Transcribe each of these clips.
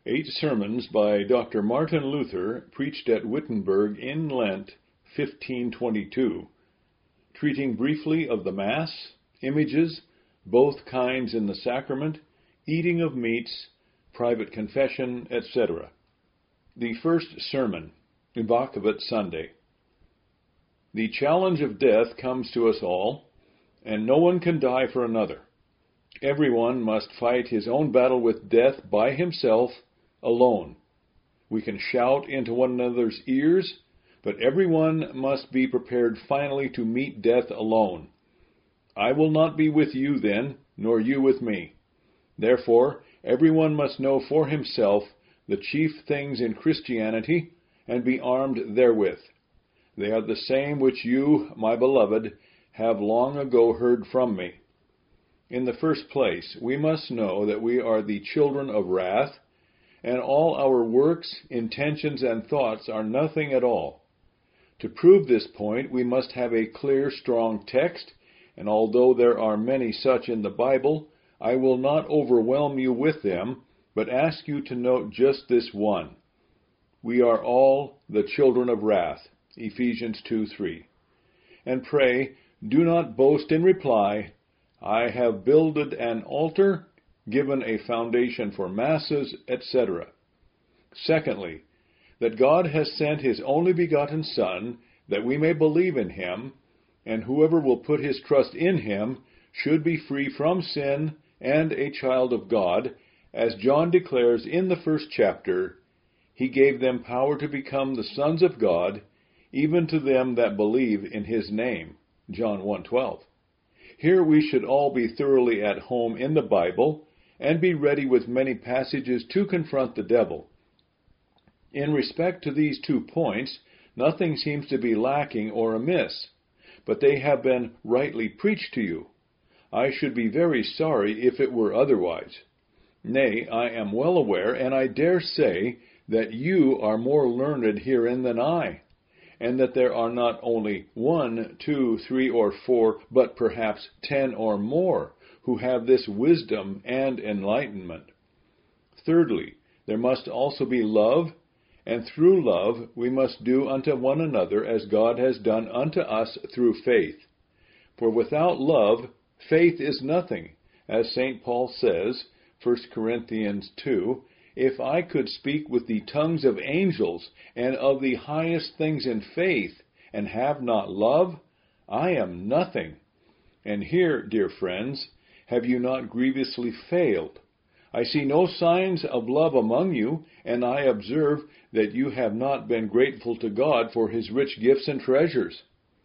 8 sermons by Dr. Martin Luther, preached at Wittenberg in Lent, 1522, treating briefly of the Mass, images, both kinds in the sacrament, eating of meats, private confession, etc. The first sermon, Immaculate Sunday. The challenge of death comes to us all, and no one can die for another. Everyone must fight his own battle with death by himself, alone. We can shout into one another's ears, but everyone must be prepared finally to meet death alone. I will not be with you then, nor you with me. Therefore, everyone must know for himself the chief things in Christianity, and be armed therewith. They are the same which you, my beloved, have long ago heard from me. In the first place, we must know that we are the children of wrath, and all our works, intentions, and thoughts are nothing at all. To prove this point, we must have a clear, strong text, and although there are many such in the Bible, I will not overwhelm you with them, but ask you to note just this one. We are all the children of wrath, Ephesians 2:3. And pray, do not boast in reply, I have builded an altar, given a foundation for masses, etc. Secondly, that God has sent his only begotten Son, that we may believe in him, and whoever will put his trust in him should be free from sin and a child of God, as John declares in the first chapter, he gave them power to become the sons of God, even to them that believe in his name, John 1:12. Here we should all be thoroughly at home in the Bible, and be ready with many passages to confront the devil. In respect to these 2 points, nothing seems to be lacking or amiss, but they have been rightly preached to you. I should be very sorry if it were otherwise. Nay, I am well aware, and I dare say, that you are more learned herein than I, and that there are not only 1, 2, 3, or 4, but perhaps 10 or more, who have this wisdom and enlightenment. Thirdly, there must also be love, and through love we must do unto one another as God has done unto us through faith. For without love, faith is nothing, as St. Paul says, 1 Corinthians 2, if I could speak with the tongues of angels and of the highest things in faith, and have not love, I am nothing. And here, dear friends, have you not grievously failed? I see no signs of love among you, and I observe that you have not been grateful to God for his rich gifts and treasures.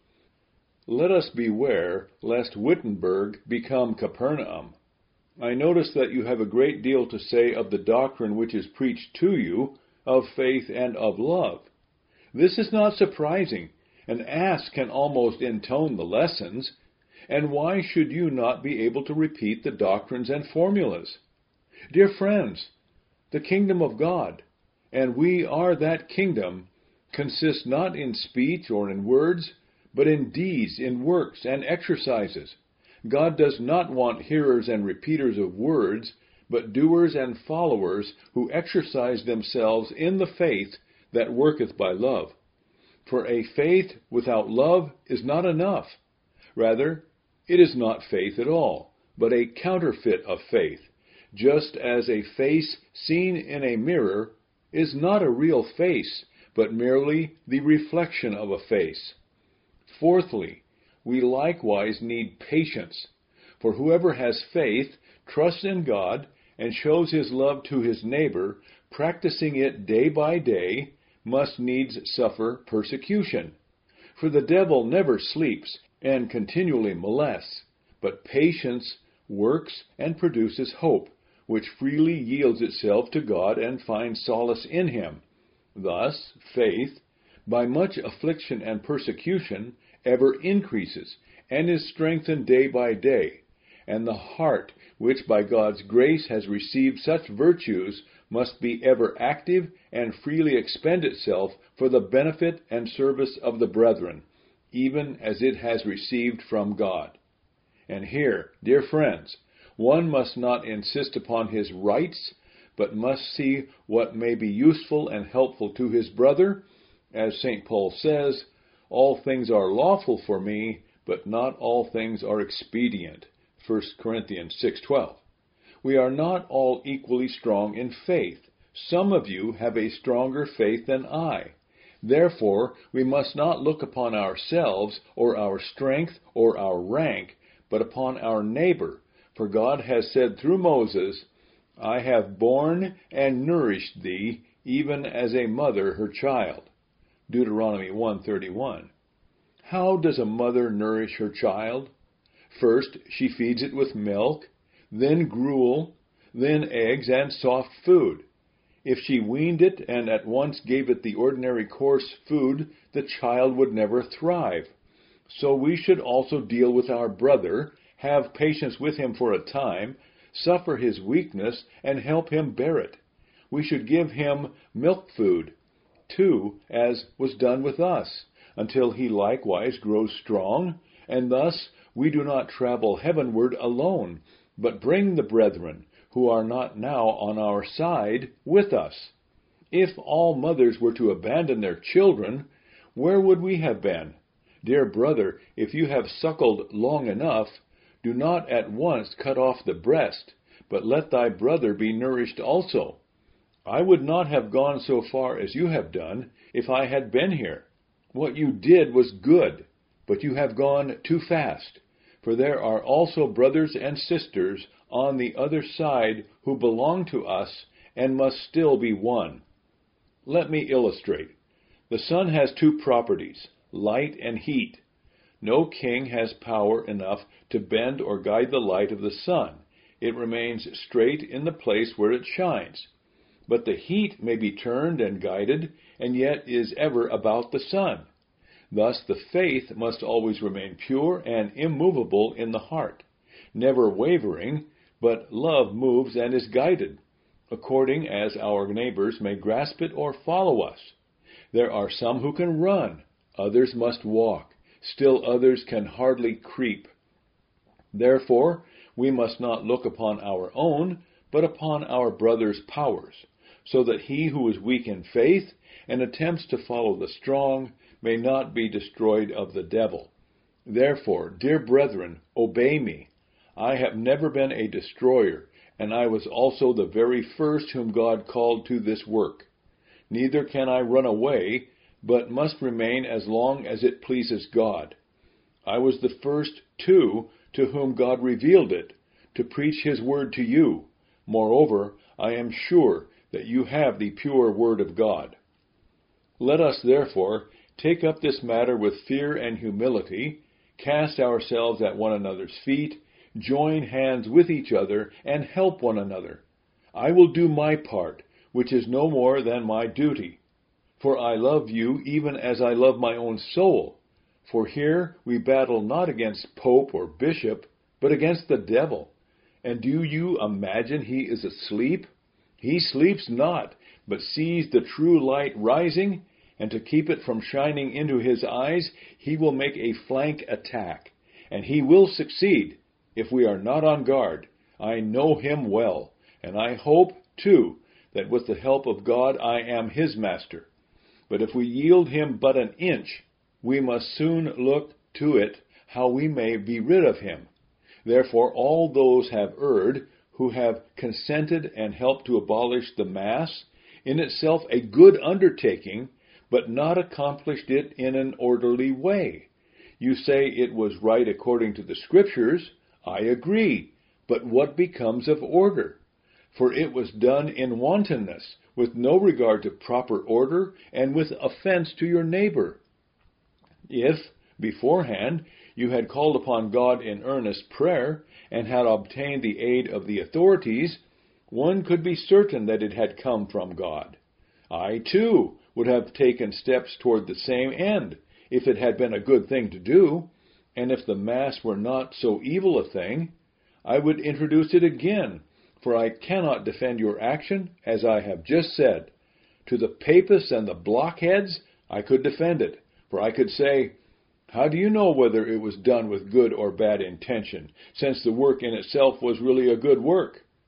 Let us beware lest Wittenberg become Capernaum. I notice that you have a great deal to say of the doctrine which is preached to you, of faith and of love. This is not surprising. An ass can almost intone the lessons, and why should you not be able to repeat the doctrines and formulas? Dear friends, the kingdom of God, and we are that kingdom, consists not in speech or in words, but in deeds, in works, and exercises. God does not want hearers and repeaters of words, but doers and followers who exercise themselves in the faith that worketh by love. For a faith without love is not enough. Rather, it is not faith at all, but a counterfeit of faith, just as a face seen in a mirror is not a real face, but merely the reflection of a face. Fourthly, we likewise need patience, for whoever has faith, trusts in God, and shows his love to his neighbor, practicing it day by day, must needs suffer persecution. For the devil never sleeps, and continually molests, but patience works and produces hope, which freely yields itself to God and finds solace in him. Thus, faith, by much affliction and persecution, ever increases, and is strengthened day by day, and the heart, which by God's grace has received such virtues, must be ever active and freely expend itself for the benefit and service of the brethren, even as it has received from God. And here, dear friends, one must not insist upon his rights, but must see what may be useful and helpful to his brother. As St. Paul says, all things are lawful for me, but not all things are expedient. 1 Corinthians 6:12. We are not all equally strong in faith. Some of you have a stronger faith than I. Therefore, we must not look upon ourselves or our strength or our rank, but upon our neighbor. For God has said through Moses, I have borne and nourished thee, even as a mother her child. Deuteronomy 1:31. How does a mother nourish her child? First, she feeds it with milk, then gruel, then eggs and soft food. If she weaned it and at once gave it the ordinary coarse food, the child would never thrive. So we should also deal with our brother, have patience with him for a time, suffer his weakness, and help him bear it. We should give him milk food, too, as was done with us, until he likewise grows strong, and thus we do not travel heavenward alone, but bring the brethren, who are not now on our side, with us. If all mothers were to abandon their children, where would we have been? Dear brother, if you have suckled long enough, do not at once cut off the breast, but let thy brother be nourished also. I would not have gone so far as you have done if I had been here. What you did was good, but you have gone too fast, for there are also brothers and sisters on the other side who belong to us and must still be won. Let me illustrate. The sun has two properties, light and heat. No king has power enough to bend or guide the light of the sun. It remains straight in the place where it shines. But the heat may be turned and guided, and yet is ever about the sun. Thus the faith must always remain pure and immovable in the heart, never wavering, but love moves and is guided, according as our neighbors may grasp it or follow us. There are some who can run, others must walk, still others can hardly creep. Therefore, we must not look upon our own, but upon our brother's powers, so that he who is weak in faith and attempts to follow the strong may not be destroyed of the devil. Therefore, dear brethren, obey me. I have never been a destroyer, and I was also the very first whom God called to this work. Neither can I run away, but must remain as long as it pleases God. I was the first, too, to whom God revealed it, to preach his word to you. Moreover, I am sure that you have the pure word of God. Let us, therefore, take up this matter with fear and humility, cast ourselves at one another's feet, join hands with each other, and help one another. I will do my part, which is no more than my duty. For I love you even as I love my own soul. For here we battle not against pope or bishop, but against the devil. And do you imagine he is asleep? He sleeps not, but sees the true light rising, and to keep it from shining into his eyes, he will make a flank attack. And he will succeed, if we are not on guard. I know him well, and I hope, too, that with the help of God I am his master. But if we yield him but an inch, we must soon look to it how we may be rid of him. Therefore all those have erred, who have consented and helped to abolish the Mass, in itself a good undertaking, but not accomplished it in an orderly way. You say it was right according to the Scriptures. I agree. But what becomes of order? For it was done in wantonness, with no regard to proper order, and with offense to your neighbor. If, beforehand, you had called upon God in earnest prayer, and had obtained the aid of the authorities, one could be certain that it had come from God. I, too, would have taken steps toward the same end, if it had been a good thing to do, and if the Mass were not so evil a thing. I would introduce it again, for I cannot defend your action, as I have just said. To the papists and the blockheads, I could defend it, for I could say, how do you know whether it was done with good or bad intention, since the work in itself was really a good work?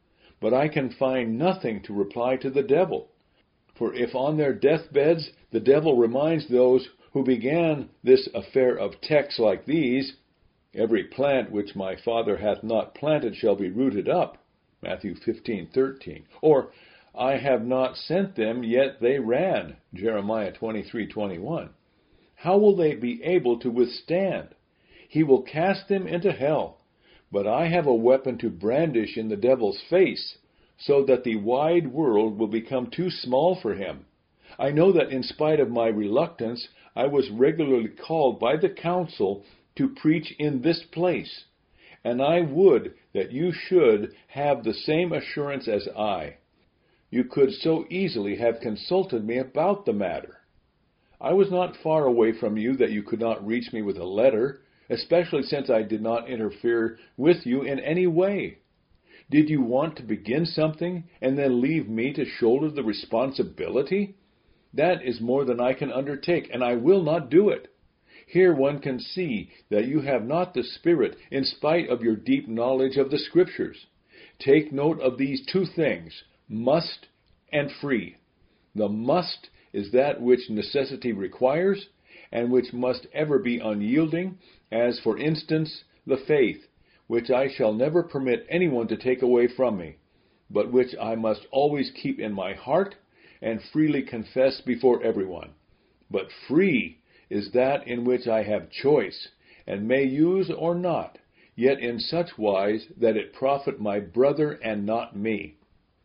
but I can find nothing to reply to the devil. For if on their deathbeds the devil reminds those who began this affair of texts like these, every plant which my Father hath not planted shall be rooted up, Matthew 15:13, or I have not sent them, yet they ran, Jeremiah 23:21. How will they be able to withstand? He will cast them into hell. But I have a weapon to brandish in the devil's face, so that the wide world will become too small for him. I know that in spite of my reluctance, I was regularly called by the council to preach in this place, and I would that you should have the same assurance as I. You could so easily have consulted me about the matter. I was not far away from you that you could not reach me with a letter, especially since I did not interfere with you in any way. Did you want to begin something and then leave me to shoulder the responsibility? That is more than I can undertake, and I will not do it. Here one can see that you have not the Spirit in spite of your deep knowledge of the Scriptures. Take note of these two things, must and free. The must is that which necessity requires, and which must ever be unyielding, as, for instance, the faith, which I shall never permit anyone to take away from me, but which I must always keep in my heart and freely confess before everyone. But free is that in which I have choice, and may use or not, yet in such wise that it profit my brother and not me.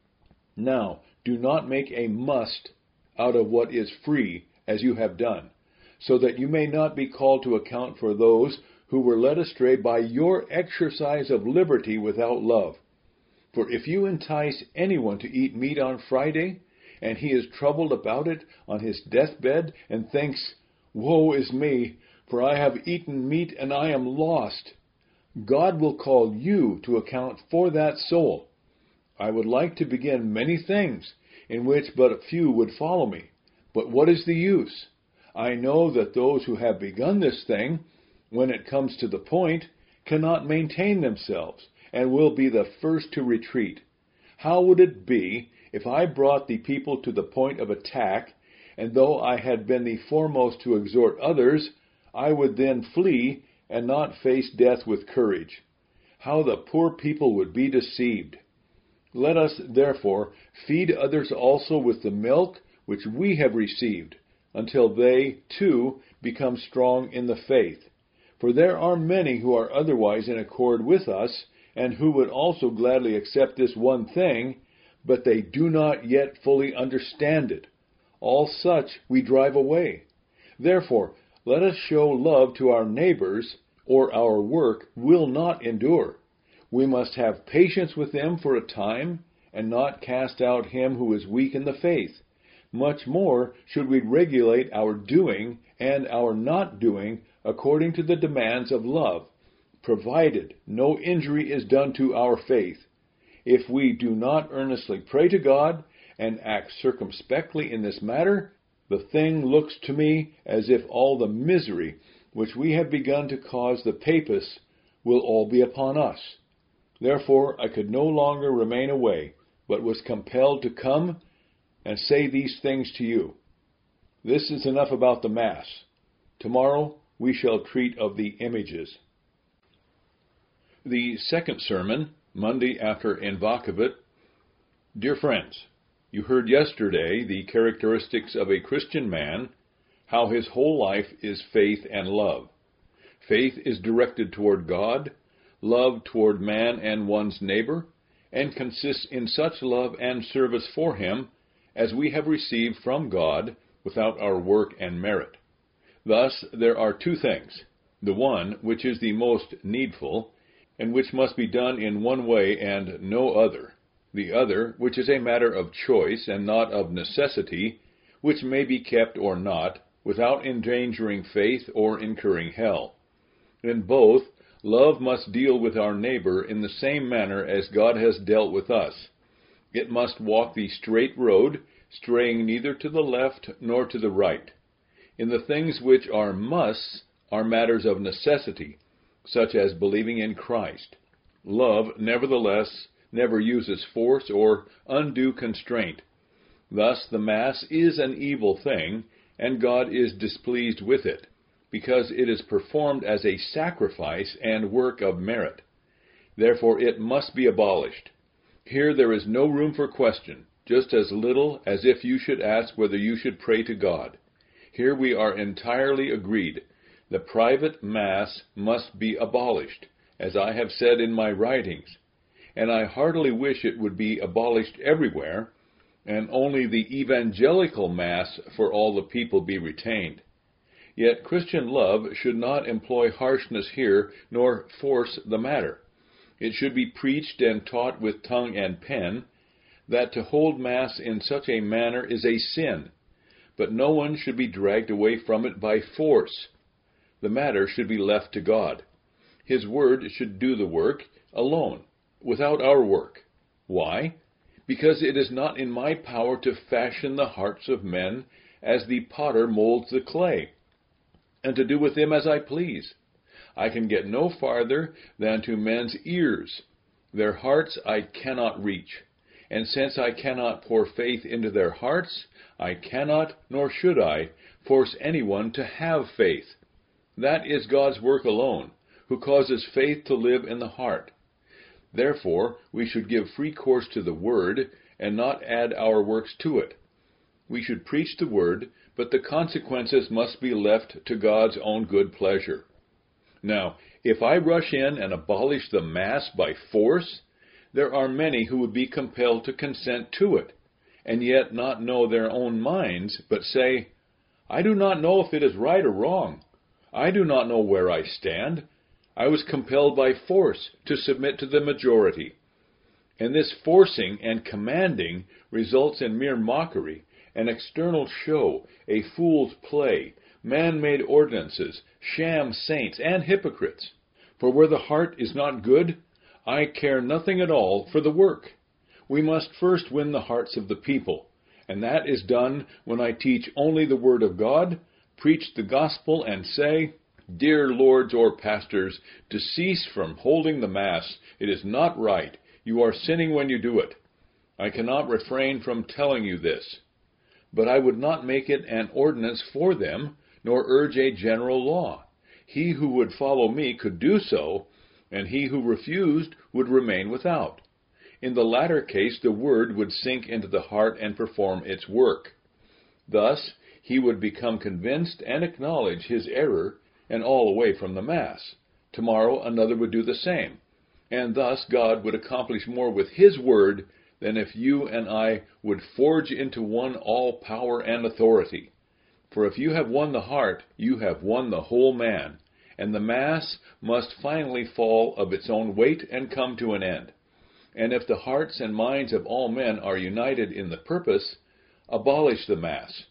Now, do not make a must out of what is free, as you have done, so that you may not be called to account for those who were led astray by your exercise of liberty without love. For if you entice anyone to eat meat on Friday, and he is troubled about it on his deathbed, and thinks, Woe is me, for I have eaten meat and I am lost, God will call you to account for that soul. I would like to begin many things, in which but a few would follow me. But what is the use? I know that those who have begun this thing, when it comes to the point, cannot maintain themselves, and will be the first to retreat. How would it be if I brought the people to the point of attack, and though I had been the foremost to exhort others, I would then flee and not face death with courage? How the poor people would be deceived! Let us, therefore, feed others also with the milk which we have received, until they, too, become strong in the faith. For there are many who are otherwise in accord with us, and who would also gladly accept this one thing, but they do not yet fully understand it. All such we drive away. Therefore, let us show love to our neighbors, or our work will not endure. We must have patience with them for a time, and not cast out him who is weak in the faith. Much more should we regulate our doing and our not doing according to the demands of love, provided no injury is done to our faith. If we do not earnestly pray to God and act circumspectly in this matter, the thing looks to me as if all the misery which we have begun to cause the papists will all be upon us. Therefore I could no longer remain away, but was compelled to come and say these things to you. This is enough about the Mass. Tomorrow we shall treat of the images. The second sermon, Monday after Invocavit. Dear friends, you heard yesterday the characteristics of a Christian man, how his whole life is faith and love. Faith is directed toward God, love toward man and one's neighbor, and consists in such love and service for him as we have received from God without our work and merit. Thus there are two things, the one which is the most needful, and which must be done in one way and no other, the other which is a matter of choice and not of necessity, which may be kept or not, without endangering faith or incurring hell. In both, love must deal with our neighbor in the same manner as God has dealt with us. It must walk the straight road, straying neither to the left nor to the right. In the things which are musts are matters of necessity, such as believing in Christ. Love, nevertheless, never uses force or undue constraint. Thus the Mass is an evil thing, and God is displeased with it, because it is performed as a sacrifice and work of merit. Therefore it must be abolished. Here there is no room for question, just as little as if you should ask whether you should pray to God. Here we are entirely agreed. The private Mass must be abolished, as I have said in my writings, and I heartily wish it would be abolished everywhere, and only the evangelical Mass for all the people be retained. Yet Christian love should not employ harshness here, nor force the matter. It should be preached and taught with tongue and pen, that to hold Mass in such a manner is a sin, but no one should be dragged away from it by force. The matter should be left to God. His Word should do the work alone, without our work. Why? Because it is not in my power to fashion the hearts of men as the potter molds the clay, and to do with them as I please. I can get no farther than to men's ears. Their hearts I cannot reach. And since I cannot pour faith into their hearts, I cannot, nor should I, force anyone to have faith. That is God's work alone, who causes faith to live in the heart. Therefore, we should give free course to the Word, and not add our works to it. We should preach the Word, but the consequences must be left to God's own good pleasure. Now, if I rush in and abolish the Mass by force, there are many who would be compelled to consent to it, and yet not know their own minds, but say, I do not know if it is right or wrong. I do not know where I stand. I was compelled by force to submit to the majority. And this forcing and commanding results in mere mockery, an external show, a fool's play, man-made ordinances, sham saints, and hypocrites. For where the heart is not good, I care nothing at all for the work. We must first win the hearts of the people, and that is done when I teach only the Word of God, preach the gospel, and say, Dear lords or pastors, to cease from holding the Mass. It is not right. You are sinning when you do it. I cannot refrain from telling you this. But I would not make it an ordinance for them, nor urge a general law. He who would follow me could do so, and he who refused would remain without. In the latter case, the Word would sink into the heart and perform its work. Thus, he would become convinced and acknowledge his error, and all away from the Mass. Tomorrow another would do the same, and thus God would accomplish more with His Word than if you and I would forge into one all power and authority. For if you have won the heart, you have won the whole man, and the Mass must finally fall of its own weight and come to an end. And if the hearts and minds of all men are united in the purpose, abolish the Mass.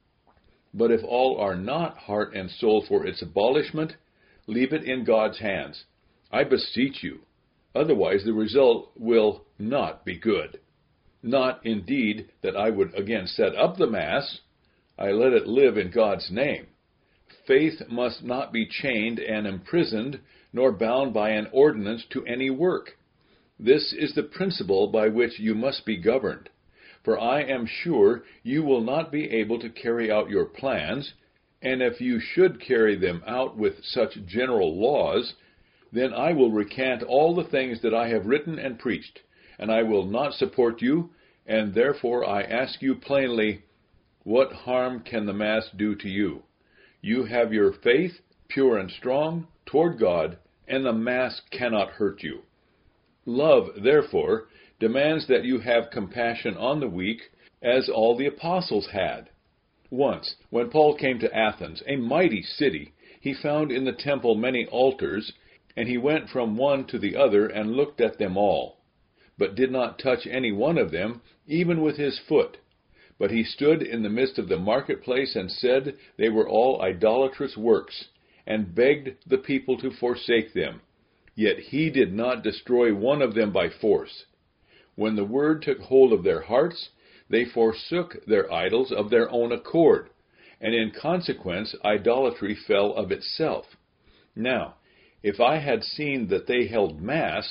But if all are not heart and soul for its abolishment, leave it in God's hands. I beseech you. Otherwise the result will not be good. Not, indeed, that I would again set up the Mass. I let it live in God's name. Faith must not be chained and imprisoned, nor bound by an ordinance to any work. This is the principle by which you must be governed. For I am sure you will not be able to carry out your plans, and if you should carry them out with such general laws, then I will recant all the things that I have written and preached, and I will not support you, and therefore I ask you plainly, what harm can the Mass do to you? You have your faith, pure and strong, toward God, and the Mass cannot hurt you. Love, therefore, demands that you have compassion on the weak, as all the apostles had. Once, when Paul came to Athens, a mighty city, he found in the temple many altars, and he went from one to the other and looked at them all, but did not touch any one of them, even with his foot. But he stood in the midst of the marketplace and said they were all idolatrous works, and begged the people to forsake them. Yet he did not destroy one of them by force. When the word took hold of their hearts, they forsook their idols of their own accord, and in consequence idolatry fell of itself. Now, if I had seen that they held Mass,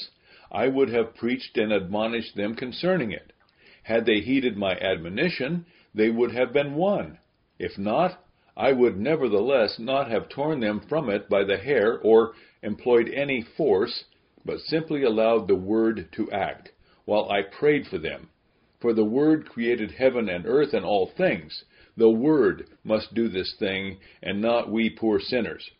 I would have preached and admonished them concerning it. Had they heeded my admonition, they would have been won. If not, I would nevertheless not have torn them from it by the hair or employed any force, but simply allowed the Word to act, while I prayed for them. For the Word created heaven and earth and all things. The Word must do this thing, and not we poor sinners.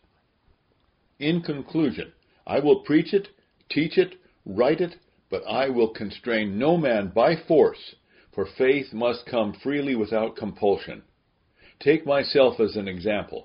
In conclusion, I will preach it, teach it, write it, but I will constrain no man by force, for faith must come freely without compulsion. Take myself as an example.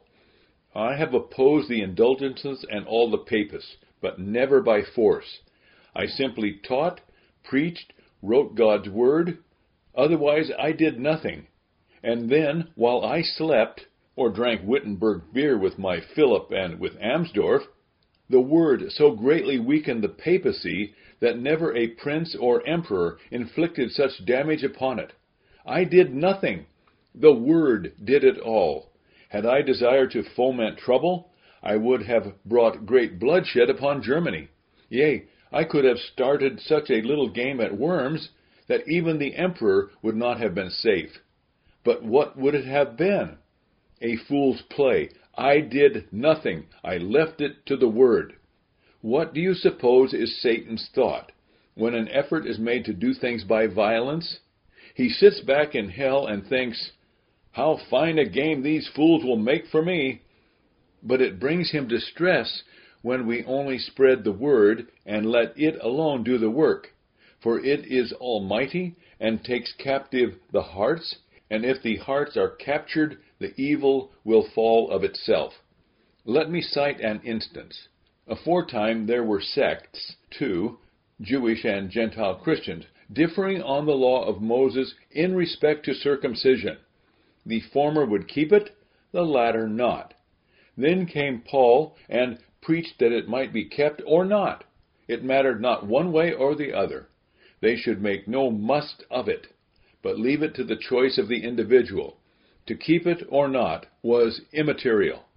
I have opposed the indulgences and all the papists, but never by force. I simply taught, preached, wrote God's Word. Otherwise I did nothing. And then, while I slept, or drank Wittenberg beer with my Philip and with Amsdorf, the Word so greatly weakened the papacy that never a prince or emperor inflicted such damage upon it. I did nothing. The Word did it all. Had I desired to foment trouble, I would have brought great bloodshed upon Germany. Yea, I could have started such a little game at Worms that even the emperor would not have been safe. But what would it have been? A fool's play. I did nothing. I left it to the Word. What do you suppose is Satan's thought when an effort is made to do things by violence? He sits back in hell and thinks, "How fine a game these fools will make for me." But it brings him distress when we only spread the Word and let it alone do the work. For it is almighty and takes captive the hearts, and if the hearts are captured, the evil will fall of itself. Let me cite an instance. Aforetime there were sects, too, Jewish and Gentile Christians, differing on the law of Moses in respect to circumcision. The former would keep it, the latter not. Then came Paul and preached that it might be kept or not. It mattered not one way or the other. They should make no must of it, but leave it to the choice of the individual. To keep it or not was immaterial.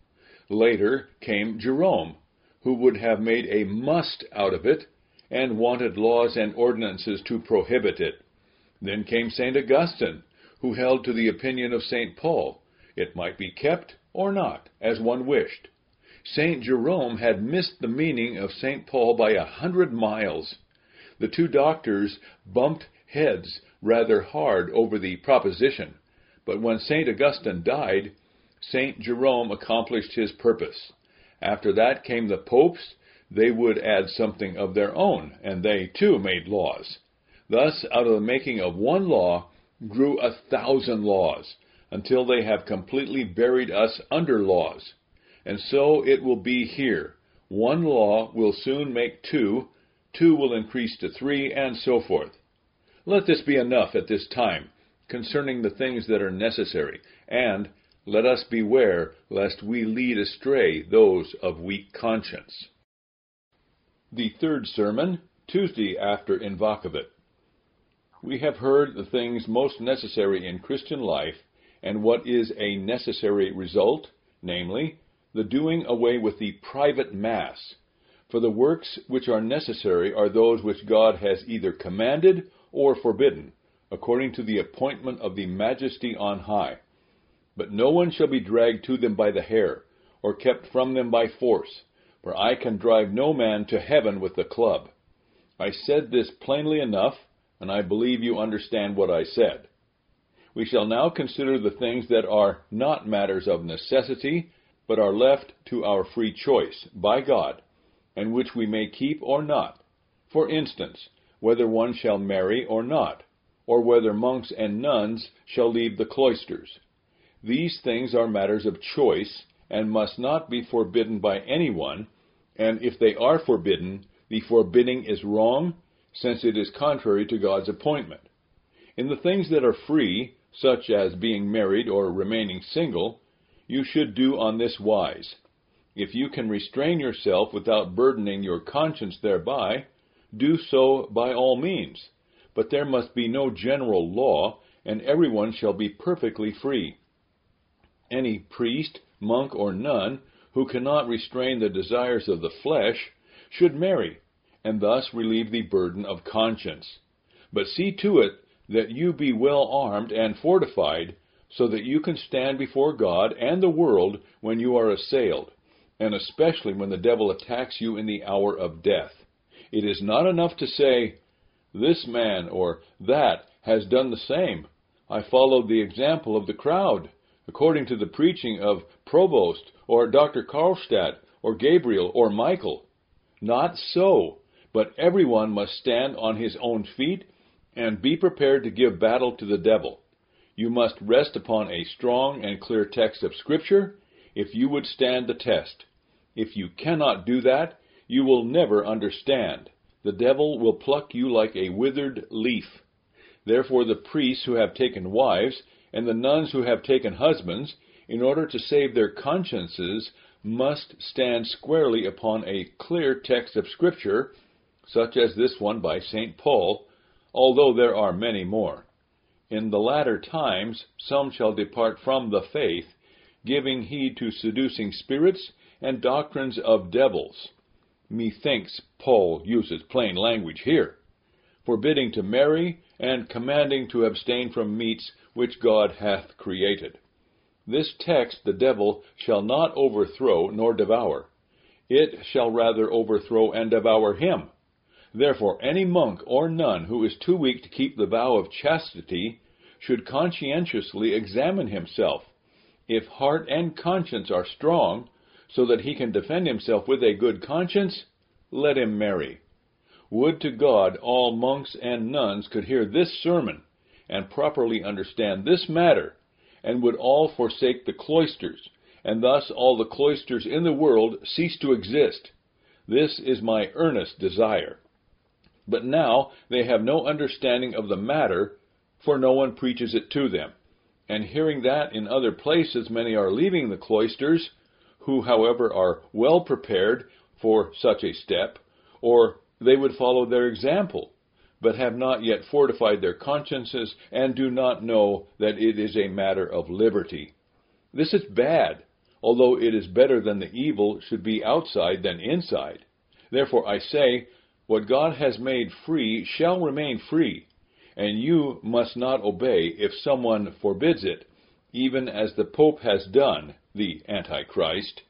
Later came Jerome, who would have made a must out of it, and wanted laws and ordinances to prohibit it. Then came St. Augustine, who held to the opinion of St. Paul. It might be kept or not, as one wished. St. Jerome had missed the meaning of St. Paul by 100 miles. The two doctors bumped heads rather hard over the proposition, but when St. Augustine died, St. Jerome accomplished his purpose. After that came the popes. They would add something of their own, and they too made laws. Thus, out of the making of one law grew 1,000 laws, until they have completely buried us under laws. And so it will be here. One law will soon make two, two will increase to 3, and so forth. Let this be enough at this time concerning the things that are necessary, and let us beware lest we lead astray those of weak conscience. The third sermon, Tuesday after Invocavit. We have heard the things most necessary in Christian life, and what is a necessary result, namely, the doing away with the private Mass. For the works which are necessary are those which God has either commanded or forbidden, according to the appointment of the Majesty on high. But no one shall be dragged to them by the hair, or kept from them by force, for I can drive no man to heaven with the club. I said this plainly enough, and I believe you understand what I said. We shall now consider the things that are not matters of necessity, but are left to our free choice by God, and which we may keep or not. For instance, whether one shall marry or not, or whether monks and nuns shall leave the cloisters. These things are matters of choice, and must not be forbidden by anyone, and if they are forbidden, the forbidding is wrong, since it is contrary to God's appointment. In the things that are free, such as being married or remaining single, you should do on this wise. If you can restrain yourself without burdening your conscience thereby, do so by all means. But there must be no general law, and everyone shall be perfectly free. Any priest, monk, or nun who cannot restrain the desires of the flesh should marry, and thus relieve the burden of conscience. But see to it that you be well armed and fortified, so that you can stand before God and the world when you are assailed, and especially when the devil attacks you in the hour of death. It is not enough to say, "This man or that has done the same. I followed the example of the crowd, according to the preaching of Provost, or Dr. Karlstadt, or Gabriel, or Michael." Not so, but everyone must stand on his own feet and be prepared to give battle to the devil. You must rest upon a strong and clear text of Scripture if you would stand the test. If you cannot do that, you will never understand. The devil will pluck you like a withered leaf. Therefore the priests who have taken wives and the nuns who have taken husbands, in order to save their consciences, must stand squarely upon a clear text of Scripture, such as this one by St. Paul, although there are many more. In the latter times some shall depart from the faith, giving heed to seducing spirits and doctrines of devils. Methinks Paul uses plain language here, forbidding to marry and commanding to abstain from meats which God hath created. This text the devil shall not overthrow nor devour. It shall rather overthrow and devour him. Therefore any monk or nun who is too weak to keep the vow of chastity should conscientiously examine himself. If heart and conscience are strong, so that he can defend himself with a good conscience, let him marry. Would to God all monks and nuns could hear this sermon and properly understand this matter, and would all forsake the cloisters, and thus all the cloisters in the world cease to exist. This is my earnest desire. But now they have no understanding of the matter, for no one preaches it to them. And hearing that in other places many are leaving the cloisters, who, however, are well prepared for such a step, or they would follow their example, but have not yet fortified their consciences and do not know that it is a matter of liberty. This is bad, although it is better than the evil should be outside than inside. Therefore I say, what God has made free shall remain free, and you must not obey if someone forbids it, even as the Pope has done, the Antichrist.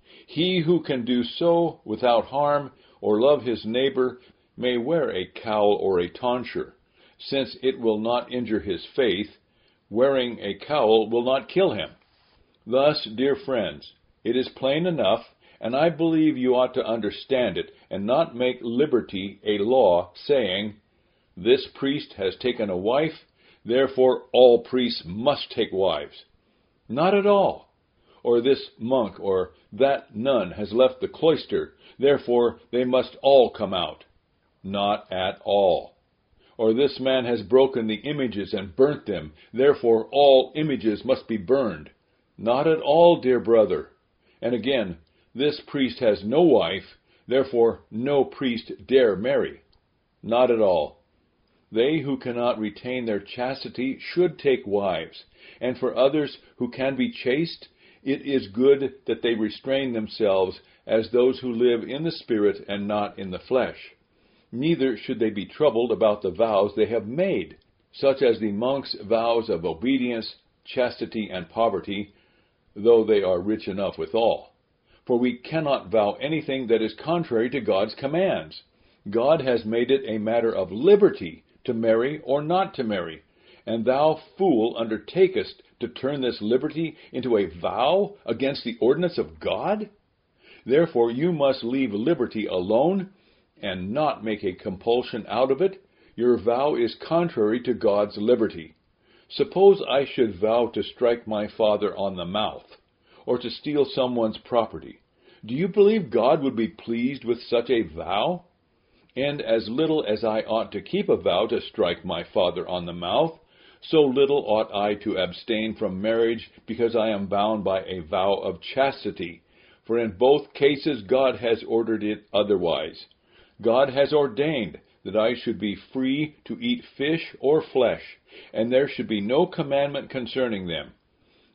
He who can do so without harm or love his neighbor may wear a cowl or a tonsure, since it will not injure his faith. Wearing a cowl will not kill him. Thus, dear friends, it is plain enough, and I believe you ought to understand it, and not make liberty a law, saying, "This priest has taken a wife, therefore all priests must take wives." Not at all. Or this monk or that nun has left the cloister, therefore they must all come out. Not at all. Or this man has broken the images and burnt them, therefore all images must be burned. Not at all, dear brother. And again, this priest has no wife, therefore no priest dare marry. Not at all. They who cannot retain their chastity should take wives, and for others who can be chaste, it is good that they restrain themselves as those who live in the Spirit and not in the flesh. Neither should they be troubled about the vows they have made, such as the monks' vows of obedience, chastity, and poverty, though they are rich enough withal. For we cannot vow anything that is contrary to God's commands. God has made it a matter of liberty to marry or not to marry, and thou, fool, undertakest to turn this liberty into a vow against the ordinance of God? Therefore you must leave liberty alone, and not make a compulsion out of it. Your vow is contrary to God's liberty. Suppose I should vow to strike my father on the mouth, or to steal someone's property. Do you believe God would be pleased with such a vow? And as little as I ought to keep a vow to strike my father on the mouth, so little ought I to abstain from marriage because I am bound by a vow of chastity. For in both cases God has ordered it otherwise. God has ordained that I should be free to eat fish or flesh, and there should be no commandment concerning them.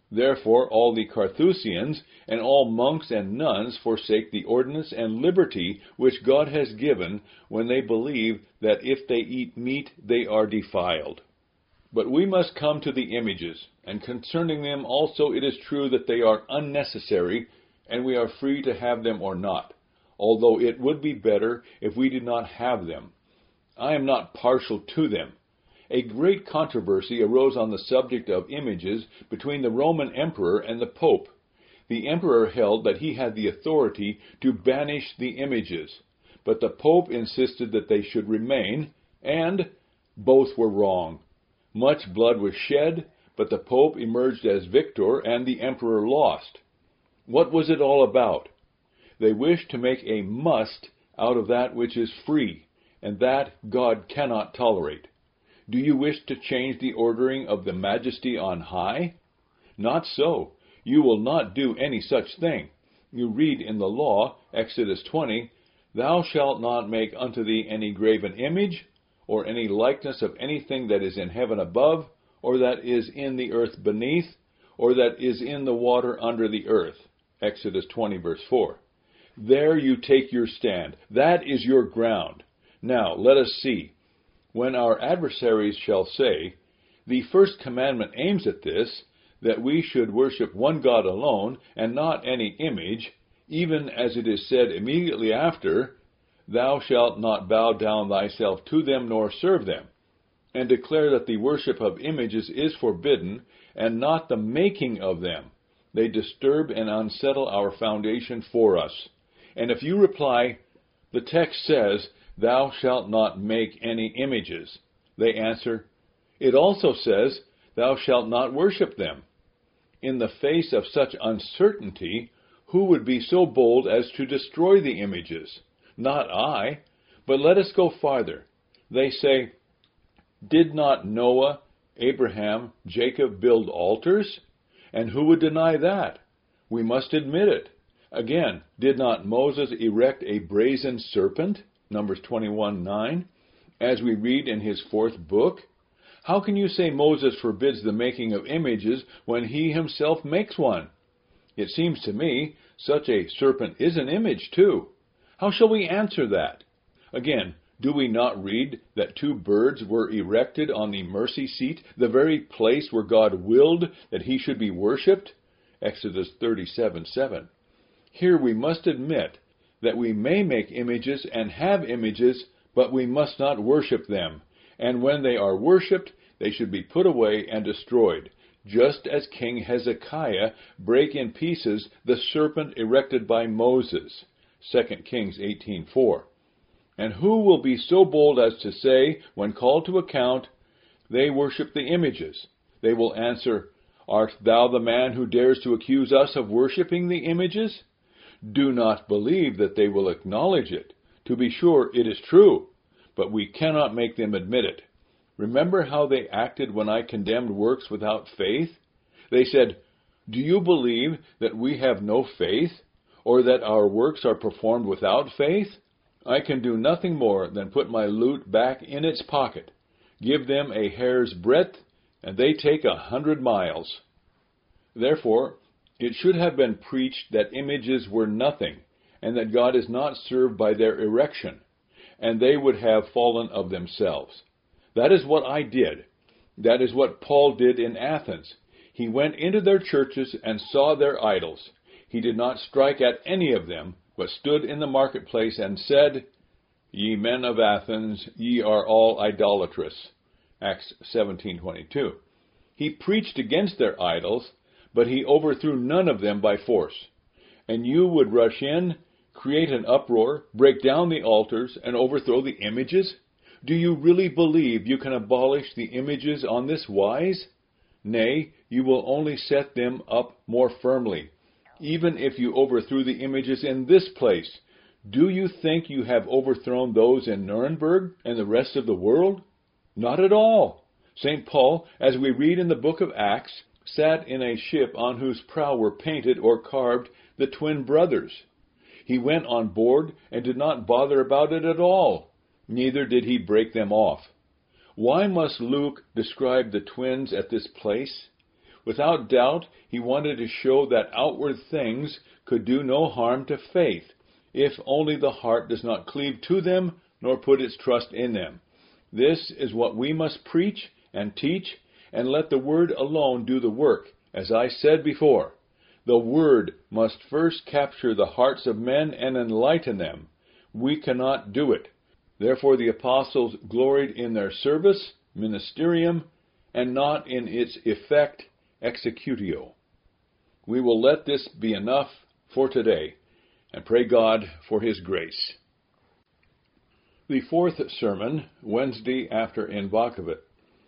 Therefore all the Carthusians and all monks and nuns forsake the ordinance and liberty which God has given, when they believe that if they eat meat they are defiled. But we must come to the images, and concerning them also it is true that they are unnecessary, and we are free to have them or not, although it would be better if we did not have them. I am not partial to them. A great controversy arose on the subject of images between the Roman emperor and the Pope. The emperor held that he had the authority to banish the images, but the Pope insisted that they should remain, and both were wrong. Much blood was shed, but the Pope emerged as victor and the emperor lost. What was it all about? They wished to make a must out of that which is free, and that God cannot tolerate. Do you wish to change the ordering of the majesty on high? Not so. You will not do any such thing. You read in the law, Exodus 20, Thou shalt not make unto thee any graven image, or any likeness of anything that is in heaven above, or that is in the earth beneath, or that is in the water under the earth. Exodus 20, verse 4. There you take your stand. That is your ground. Now, let us see. When our adversaries shall say, The first commandment aims at this, that we should worship one God alone, and not any image, even as it is said immediately after, Thou shalt not bow down thyself to them nor serve them, and declare that the worship of images is forbidden, and not the making of them. They disturb and unsettle our foundation for us. And if you reply, The text says, Thou shalt not make any images, they answer, It also says, Thou shalt not worship them. In the face of such uncertainty, who would be so bold as to destroy the images? Not I. But let us go farther. They say, Did not Noah, Abraham, Jacob build altars? And who would deny that? We must admit it. Again, did not Moses erect a brazen serpent? Numbers 21:9, as we read in his 4th book. How can you say Moses forbids the making of images when he himself makes one? It seems to me such a serpent is an image too. How shall we answer that? Again, do we not read that 2 birds were erected on the mercy seat, the very place where God willed that he should be worshipped? Exodus 37:7. Here we must admit that we may make images and have images, but we must not worship them. And when they are worshipped, they should be put away and destroyed, just as King Hezekiah brake in pieces the serpent erected by Moses. 2 Kings 18:4. And who will be so bold as to say, when called to account, They worship the images? They will answer, Art thou the man who dares to accuse us of worshipping the images? Do not believe that they will acknowledge it. To be sure, it is true, but we cannot make them admit it. Remember how they acted when I condemned works without faith? They said, Do you believe that we have no faith, or that our works are performed without faith? I can do nothing more than put my loot back in its pocket, give them a hair's breadth, and they take 100 miles. Therefore, it should have been preached that images were nothing, and that God is not served by their erection, and they would have fallen of themselves. That is what I did. That is what Paul did in Athens. He went into their churches and saw their idols. He did not strike at any of them, but stood in the marketplace and said, Ye men of Athens, ye are all idolatrous. Acts 17:22. He preached against their idols, but he overthrew none of them by force. And you would rush in, create an uproar, break down the altars, and overthrow the images? Do you really believe you can abolish the images on this wise? Nay, you will only set them up more firmly. Even if you overthrew the images in this place, do you think you have overthrown those in Nuremberg and the rest of the world? Not at all. St. Paul, as we read in the book of Acts, sat in a ship on whose prow were painted or carved the twin brothers. He went on board and did not bother about it at all. Neither did he break them off. Why must Luke describe the twins at this place? Without doubt, he wanted to show that outward things could do no harm to faith, if only the heart does not cleave to them nor put its trust in them. This is what we must preach and teach, and let the Word alone do the work. As I said before, the Word must first capture the hearts of men and enlighten them. We cannot do it. Therefore the apostles gloried in their service, ministerium, and not in its effect, executio. We will let this be enough for today, and pray God for His grace. The fourth sermon, Wednesday after Invocavit.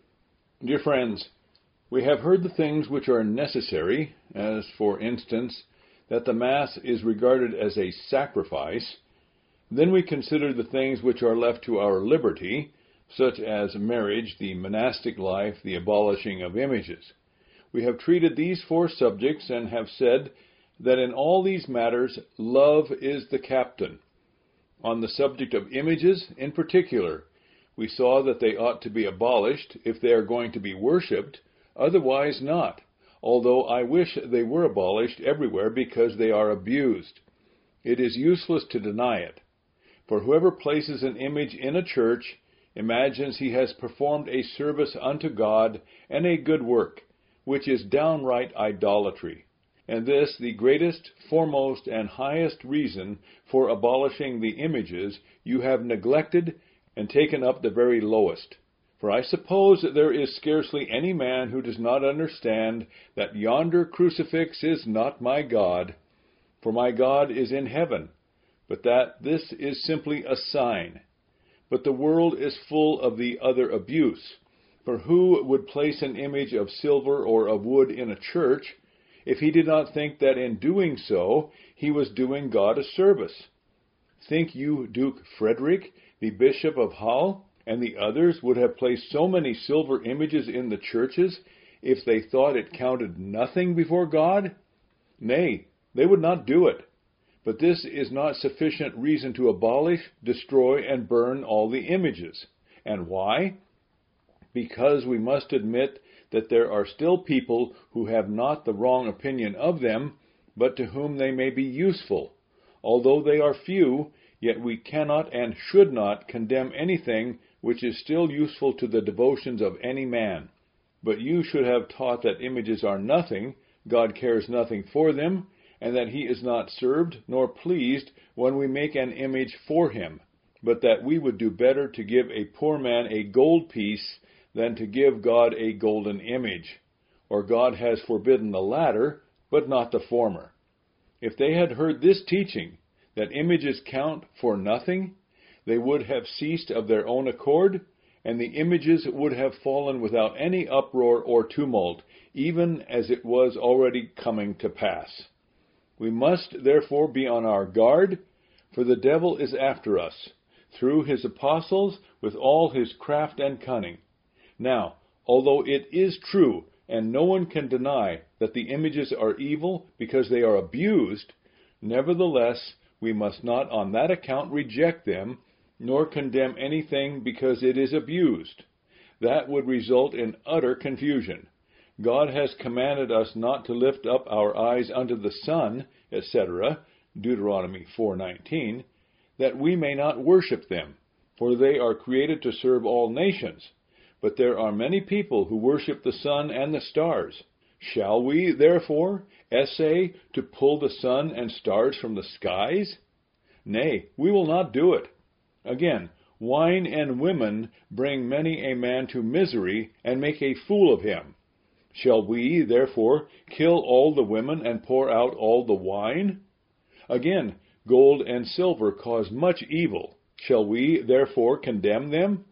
Dear friends, we have heard the things which are necessary, as, for instance, that the Mass is regarded as a sacrifice. Then we consider the things which are left to our liberty, such as marriage, the monastic life, the abolishing of images. We have treated these four subjects and have said that in all these matters love is the captain. On the subject of images in particular, we saw that they ought to be abolished if they are going to be worshipped, otherwise not, although I wish they were abolished everywhere because they are abused. It is useless to deny it, for whoever places an image in a church imagines he has performed a service unto God and a good work, which is downright idolatry. And this, the greatest, foremost, and highest reason for abolishing the images, you have neglected and taken up the very lowest. For I suppose that there is scarcely any man who does not understand that yonder crucifix is not my God, for my God is in heaven, but that this is simply a sign. But the world is full of the other abuse. For who would place an image of silver or of wood in a church if he did not think that in doing so he was doing God a service? Think you Duke Frederick, the Bishop of Hull, and the others would have placed so many silver images in the churches if they thought it counted nothing before God? Nay, they would not do it. But this is not sufficient reason to abolish, destroy, and burn all the images. And why? Because we must admit that there are still people who have not the wrong opinion of them, but to whom they may be useful. Although they are few, yet we cannot and should not condemn anything which is still useful to the devotions of any man. But you should have taught that images are nothing, God cares nothing for them, and that He is not served nor pleased when we make an image for Him, but that we would do better to give a poor man a gold piece than to give God a golden image. Or God has forbidden the latter, but not the former. If they had heard this teaching, that images count for nothing, they would have ceased of their own accord, and the images would have fallen without any uproar or tumult, even as it was already coming to pass. We must therefore be on our guard, for the devil is after us, through his apostles, with all his craft and cunning. Now, although it is true, and no one can deny that the images are evil because they are abused, nevertheless, we must not on that account reject them, nor condemn anything because it is abused. That would result in utter confusion. God has commanded us not to lift up our eyes unto the sun, etc., Deuteronomy 4:19, that we may not worship them, for they are created to serve all nations. But there are many people who worship the sun and the stars. Shall we, therefore, essay to pull the sun and stars from the skies? Nay, we will not do it. Again, wine and women bring many a man to misery and make a fool of him. Shall we, therefore, kill all the women and pour out all the wine? Again, gold and silver cause much evil. Shall we, therefore, condemn them?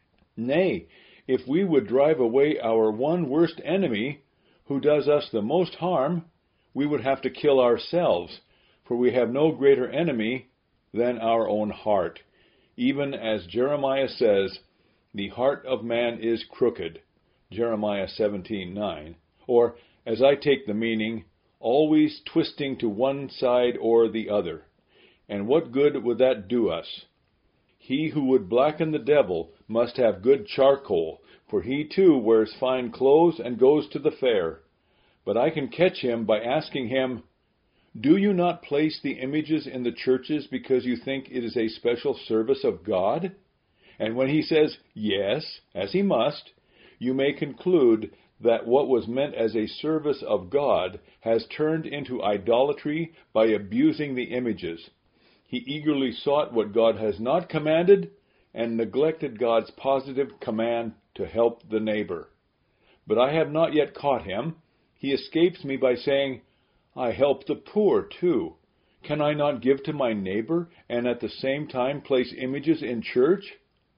Nay, if we would drive away our one worst enemy, who does us the most harm, we would have to kill ourselves, for we have no greater enemy than our own heart. Even as Jeremiah says, the heart of man is crooked, Jeremiah 17:9, or, as I take the meaning, always twisting to one side or the other. And what good would that do us? He who would blacken the devil must have good charcoal, for he too wears fine clothes and goes to the fair. but I can catch him by asking him, "Do you not place the images in the churches because you think it is a special service of God?" And when he says yes, as he must, you may conclude that what was meant as a service of God has turned into idolatry by abusing the images. He eagerly sought what God has not commanded and neglected God's positive command to help the neighbor. But I have not yet caught him. He escapes me by saying, "I help the poor too. Can I not give to my neighbor and at the same time place images in church?"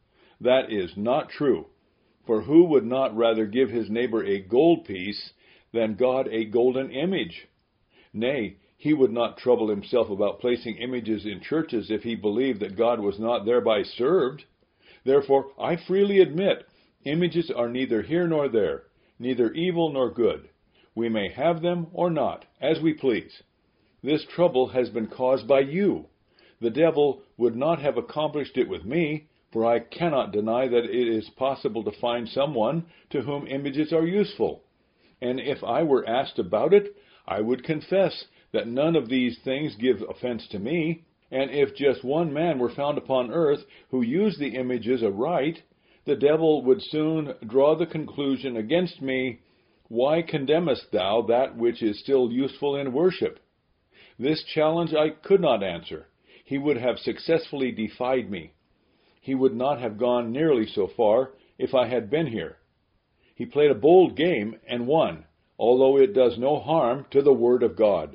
That is not true. For who would not rather give his neighbor a gold piece than God a golden image? Nay, he would not trouble himself about placing images in churches if he believed that God was not thereby served. Therefore, I freely admit, images are neither here nor there, neither evil nor good. We may have them or not, as we please. This trouble has been caused by you. The devil would not have accomplished it with me, for I cannot deny that it is possible to find someone to whom images are useful. And if I were asked about it, I would confess that none of these things give offense to me. And if just one man were found upon earth who used the images aright, the devil would soon draw the conclusion against me, "Why condemnest thou that which is still useful in worship?" This challenge I could not answer. He would have successfully defied me. He would not have gone nearly so far if I had been here. He played a bold game and won, although it does no harm to the Word of God.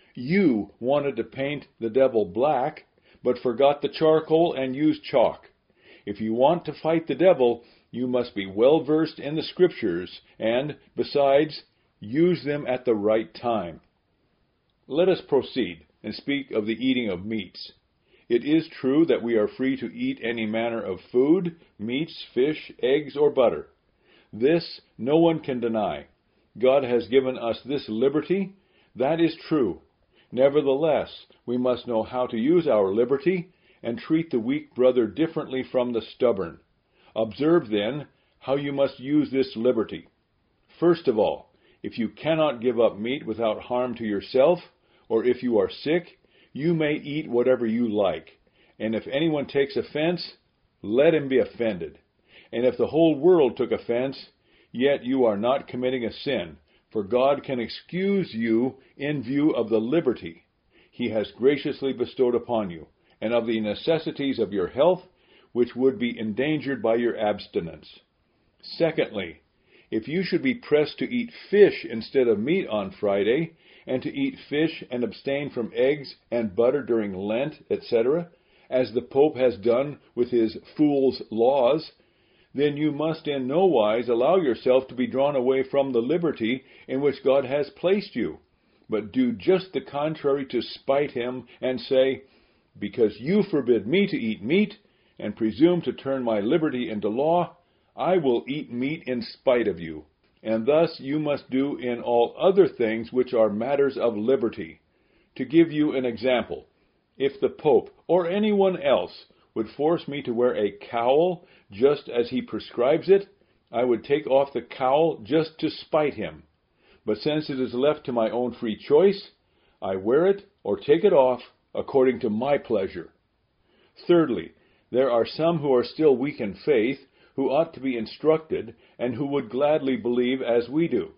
You wanted to paint the devil black, but forgot the charcoal and used chalk. If you want to fight the devil, you must be well versed in the Scriptures and, besides, use them at the right time. Let us proceed and speak of the eating of meats. It is true that we are free to eat any manner of food, meats, fish, eggs, or butter. This no one can deny. God has given us this liberty. That is true. Nevertheless, we must know how to use our liberty and treat the weak brother differently from the stubborn. Observe, then, how you must use this liberty. First of all, if you cannot give up meat without harm to yourself, or if you are sick, you may eat whatever you like. And if anyone takes offense, let him be offended. And if the whole world took offense, yet you are not committing a sin, for God can excuse you in view of the liberty He has graciously bestowed upon you, and of the necessities of your health, which would be endangered by your abstinence. Secondly, if you should be pressed to eat fish instead of meat on Friday, and to eat fish and abstain from eggs and butter during Lent, etc., as the Pope has done with his fool's laws, then you must in no wise allow yourself to be drawn away from the liberty in which God has placed you, but do just the contrary to spite Him and say, "Because you forbid me to eat meat, and presume to turn my liberty into law, I will eat meat in spite of you." And thus you must do in all other things which are matters of liberty. To give you an example, if the Pope or anyone else would force me to wear a cowl just as he prescribes it, I would take off the cowl just to spite him. But since it is left to my own free choice, I wear it or take it off according to my pleasure. Thirdly, there are some who are still weak in faith, who ought to be instructed, and who would gladly believe as we do.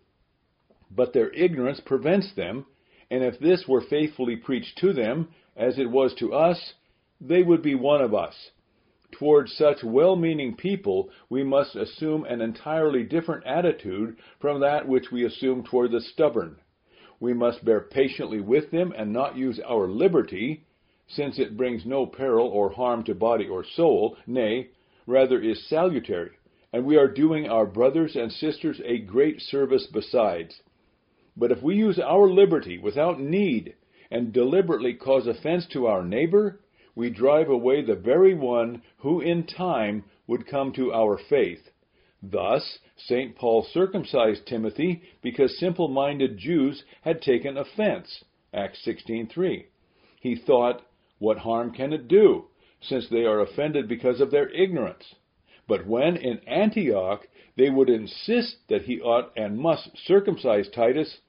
But their ignorance prevents them, and if this were faithfully preached to them, as it was to us, they would be one of us. Towards such well-meaning people, we must assume an entirely different attitude from that which we assume toward the stubborn. We must bear patiently with them and not use our liberty, since it brings no peril or harm to body or soul, nay, rather is salutary, and we are doing our brothers and sisters a great service besides. But if we use our liberty without need and deliberately cause offense to our neighbor, we drive away the very one who in time would come to our faith. Thus, St. Paul circumcised Timothy because simple-minded Jews had taken offense. Acts 16:3. He thought, "What harm can it do, since they are offended because of their ignorance?" But when in Antioch they would insist that he ought and must circumcise Titus,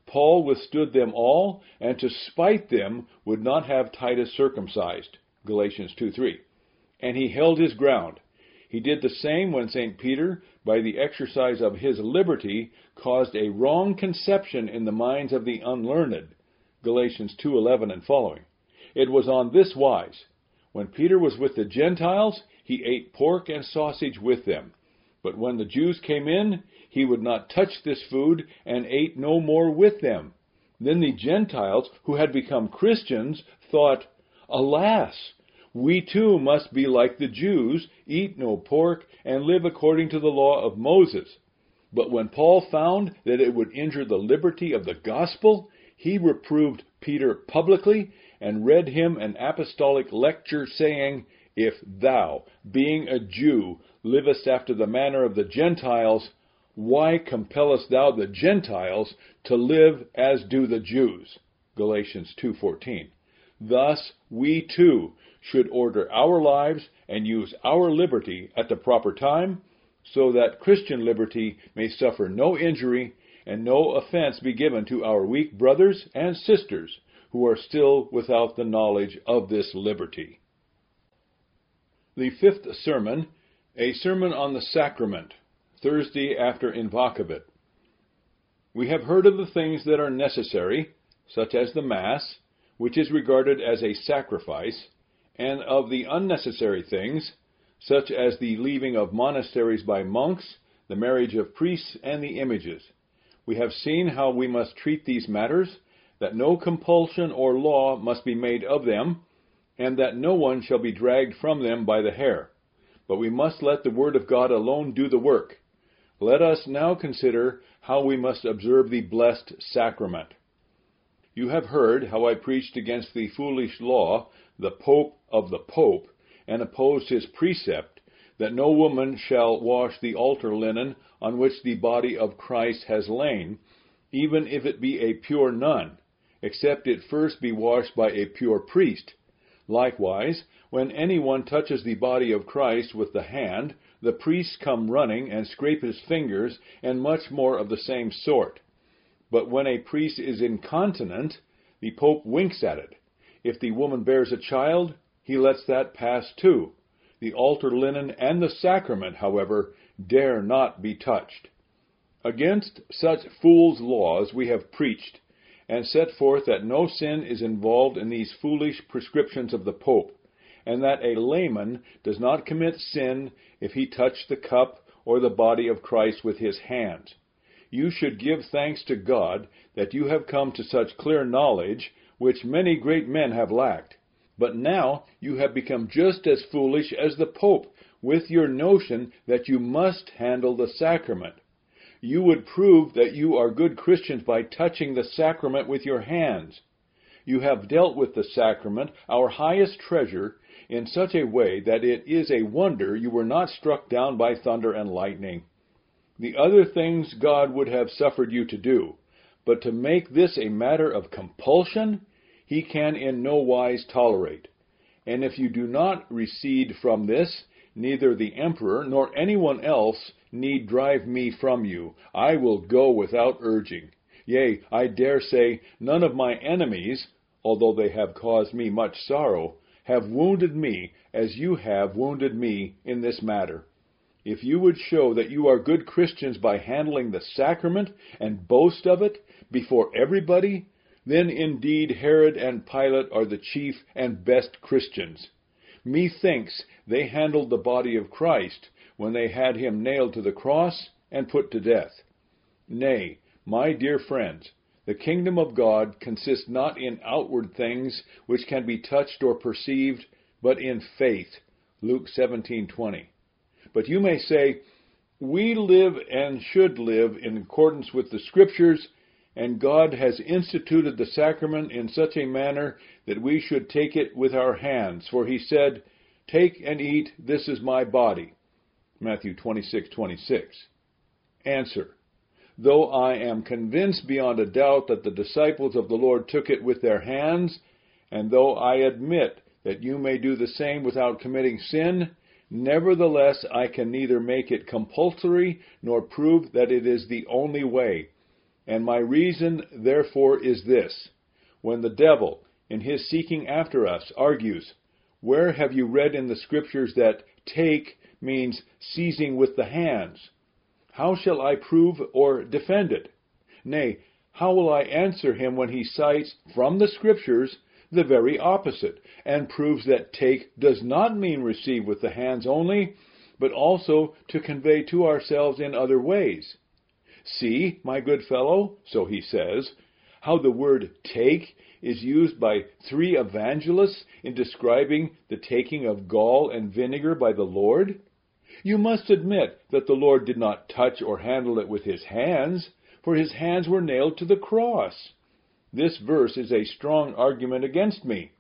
Paul withstood them all, and to spite them would not have Titus circumcised. Galatians 2:3. And he held his ground. He did the same when St. Peter, by the exercise of his liberty, caused a wrong conception in the minds of the unlearned. Galatians 2:11 and following. It was on this wise. When Peter was with the Gentiles, he ate pork and sausage with them. But when the Jews came in, he would not touch this food, and ate no more with them. Then the Gentiles, who had become Christians, thought, Alas! We too must be like the Jews, eat no pork, and live according to the law of Moses. But when Paul found that it would injure the liberty of the gospel, he reproved Peter publicly, and read him an apostolic lecture, saying, If thou, being a Jew, livest after the manner of the Gentiles, why compellest thou the Gentiles to live as do the Jews? Galatians 2:14. Thus, we too should order our lives and use our liberty at the proper time, so that Christian liberty may suffer no injury and no offense be given to our weak brothers and sisters who are still without the knowledge of this liberty. The fifth sermon, a sermon on the sacrament, Thursday after Invocavit. We have heard of the things that are necessary, such as the Mass, which is regarded as a sacrifice, and of the unnecessary things, such as the leaving of monasteries by monks, the marriage of priests, and the images. We have seen how we must treat these matters, that no compulsion or law must be made of them, and that no one shall be dragged from them by the hair. But we must let the Word of God alone do the work. Let us now consider how we must observe the blessed sacrament. You have heard how I preached against the foolish law, the Pope of the Pope, and opposed his precept that no woman shall wash the altar linen on which the body of Christ has lain, even if it be a pure nun, except it first be washed by a pure priest. Likewise, when anyone touches the body of Christ with the hand, the priests come running and scrape his fingers, and much more of the same sort. But when a priest is incontinent, the Pope winks at it. If the woman bears a child, he lets that pass too. The altar linen and the sacrament, however, dare not be touched. Against such fools' laws we have preached, and set forth that no sin is involved in these foolish prescriptions of the Pope, and that a layman does not commit sin if he touch the cup or the body of Christ with his hands. You should give thanks to God that you have come to such clear knowledge, which many great men have lacked. But now you have become just as foolish as the Pope, with your notion that you must handle the sacrament. You would prove that you are good Christians by touching the sacrament with your hands. You have dealt with the sacrament, our highest treasure, in such a way that it is a wonder you were not struck down by thunder and lightning. The other things God would have suffered you to do, but to make this a matter of compulsion, he can in no wise tolerate. And if you do not recede from this, neither the emperor nor anyone else need drive me from you. I will go without urging. Yea, I dare say none of my enemies, although they have caused me much sorrow, have wounded me as you have wounded me in this matter. If you would show that you are good Christians by handling the sacrament and boast of it before everybody, then indeed Herod and Pilate are the chief and best Christians. Methinks they handled the body of Christ when they had him nailed to the cross and put to death. Nay, my dear friends, the kingdom of God consists not in outward things which can be touched or perceived, but in faith. Luke 17:20. But you may say, we live and should live in accordance with the Scriptures, and God has instituted the sacrament in such a manner that we should take it with our hands. For he said, Take and eat, this is my body. Matthew 26:26. Answer. Though I am convinced beyond a doubt that the disciples of the Lord took it with their hands, and though I admit that you may do the same without committing sin, nevertheless I can neither make it compulsory nor prove that it is the only way. And my reason, therefore, is this. When the devil, in his seeking after us, argues, where have you read in the Scriptures that take means seizing with the hands? How shall I prove or defend it? Nay, how will I answer him when he cites from the Scriptures the very opposite, and proves that take does not mean receive with the hands only, but also to convey to ourselves in other ways? See, my good fellow, so he says, how the word take is used by 3 evangelists in describing the taking of gall and vinegar by the Lord. You must admit that the Lord did not touch or handle it with his hands, for his hands were nailed to the cross. This verse is a strong argument against me.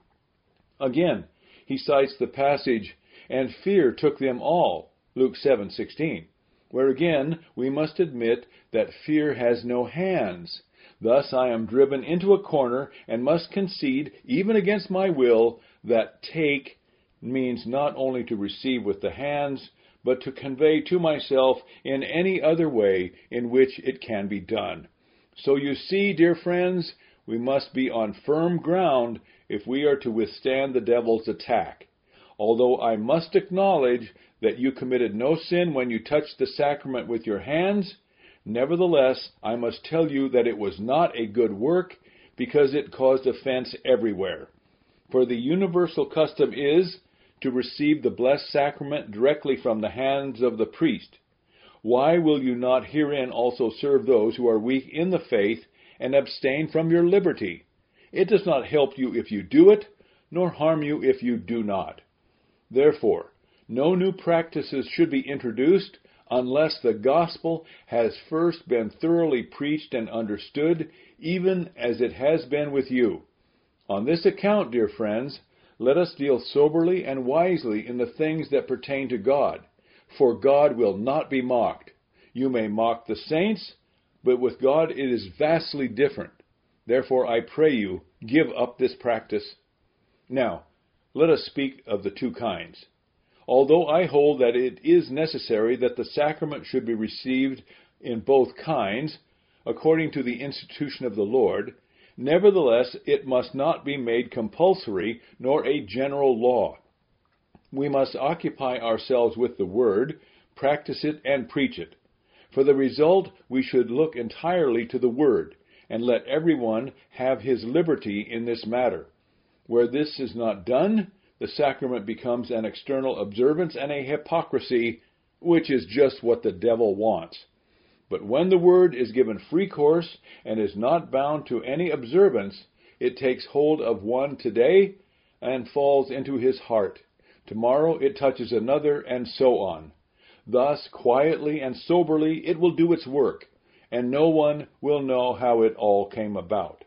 Again, he cites the passage, and fear took them all, Luke 7:16, where again we must admit that fear has no hands. Thus I am driven into a corner and must concede, even against my will, that take means not only to receive with the hands, but to convey to myself in any other way in which it can be done. So you see, dear friends, we must be on firm ground if we are to withstand the devil's attack. Although I must acknowledge that you committed no sin when you touched the sacrament with your hands, nevertheless, I must tell you that it was not a good work, because it caused offense everywhere. For the universal custom is to receive the blessed sacrament directly from the hands of the priest. Why will you not herein also serve those who are weak in the faith and abstain from your liberty? It does not help you if you do it, nor harm you if you do not. Therefore, no new practices should be introduced unless the gospel has first been thoroughly preached and understood, even as it has been with you. On this account, dear friends, let us deal soberly and wisely in the things that pertain to God, for God will not be mocked. You may mock the saints, but with God it is vastly different. Therefore, I pray you, give up this practice. Now, let us speak of the 2 kinds. Although I hold that it is necessary that the sacrament should be received in both kinds, according to the institution of the Lord, nevertheless it must not be made compulsory, nor a general law. We must occupy ourselves with the Word, practice it, and preach it. For the result, we should look entirely to the Word, and let everyone have his liberty in this matter. Where this is not done, the sacrament becomes an external observance and a hypocrisy, which is just what the devil wants. But when the Word is given free course and is not bound to any observance, it takes hold of one today and falls into his heart. Tomorrow it touches another, and so on. Thus, quietly and soberly, it will do its work, and no one will know how it all came about.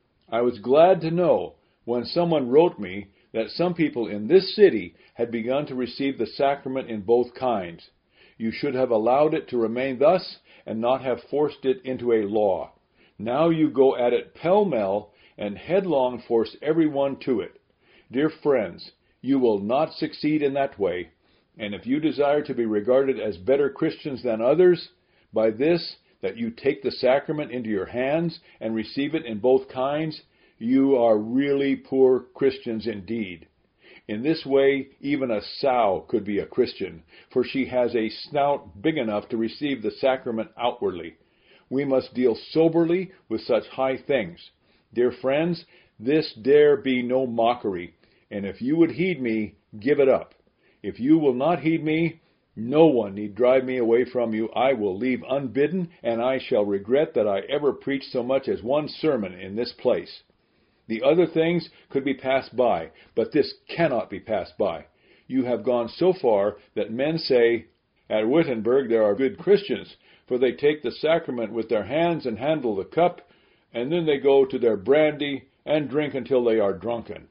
I was glad to know, when someone wrote me, that some people in this city had begun to receive the sacrament in both kinds. You should have allowed it to remain thus, and not have forced it into a law. Now you go at it pell-mell, and headlong force everyone to it. Dear friends, you will not succeed in that way, and if you desire to be regarded as better Christians than others, by this, that you take the sacrament into your hands and receive it in both kinds, you are really poor Christians indeed. In this way, even a sow could be a Christian, for she has a snout big enough to receive the sacrament outwardly. We must deal soberly with such high things. Dear friends, this dare be no mockery, and if you would heed me, give it up. If you will not heed me, no one need drive me away from you. I will leave unbidden, and I shall regret that I ever preached so much as one sermon in this place. The other things could be passed by, but this cannot be passed by. You have gone so far that men say, at Wittenberg there are good Christians, for they take the sacrament with their hands and handle the cup, and then they go to their brandy and drink until they are drunken.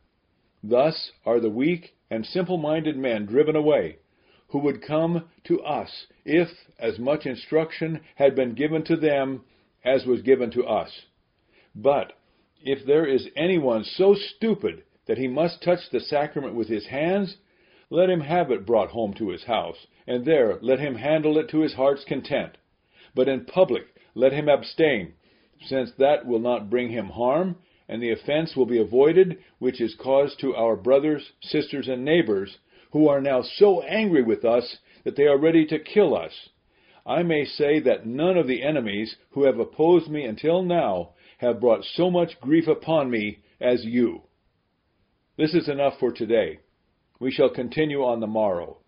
Thus are the weak and simple-minded men driven away, who would come to us if as much instruction had been given to them as was given to us. But if there is anyone so stupid that he must touch the sacrament with his hands, let him have it brought home to his house, and there let him handle it to his heart's content. But in public let him abstain, since that will not bring him harm, and the offense will be avoided which is caused to our brothers, sisters, and neighbors, who are now so angry with us that they are ready to kill us. I may say that none of the enemies who have opposed me until now have brought so much grief upon me as you. This is enough for today. We shall continue on the morrow.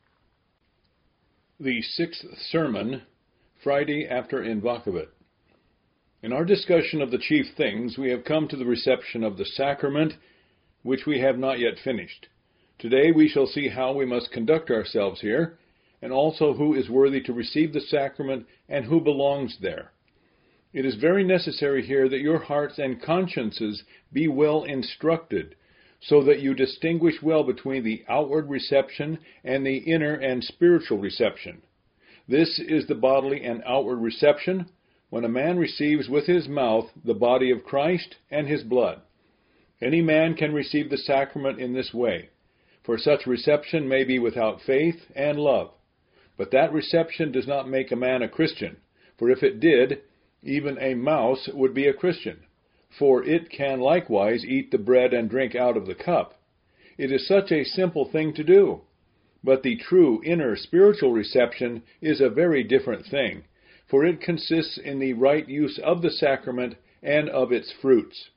The sixth sermon, Friday after Invocavit. In our discussion of the chief things, we have come to the reception of the sacrament, which we have not yet finished. Today we shall see how we must conduct ourselves here, and also who is worthy to receive the sacrament and who belongs there. It is very necessary here that your hearts and consciences be well instructed, so that you distinguish well between the outward reception and the inner and spiritual reception. This is the bodily and outward reception, when a man receives with his mouth the body of Christ and his blood. Any man can receive the sacrament in this way, for such reception may be without faith and love. But that reception does not make a man a Christian, for if it did, even a mouse would be a Christian, for it can likewise eat the bread and drink out of the cup. It is such a simple thing to do. But the true inner spiritual reception is a very different thing, for it consists in the right use of the sacrament and of its fruits.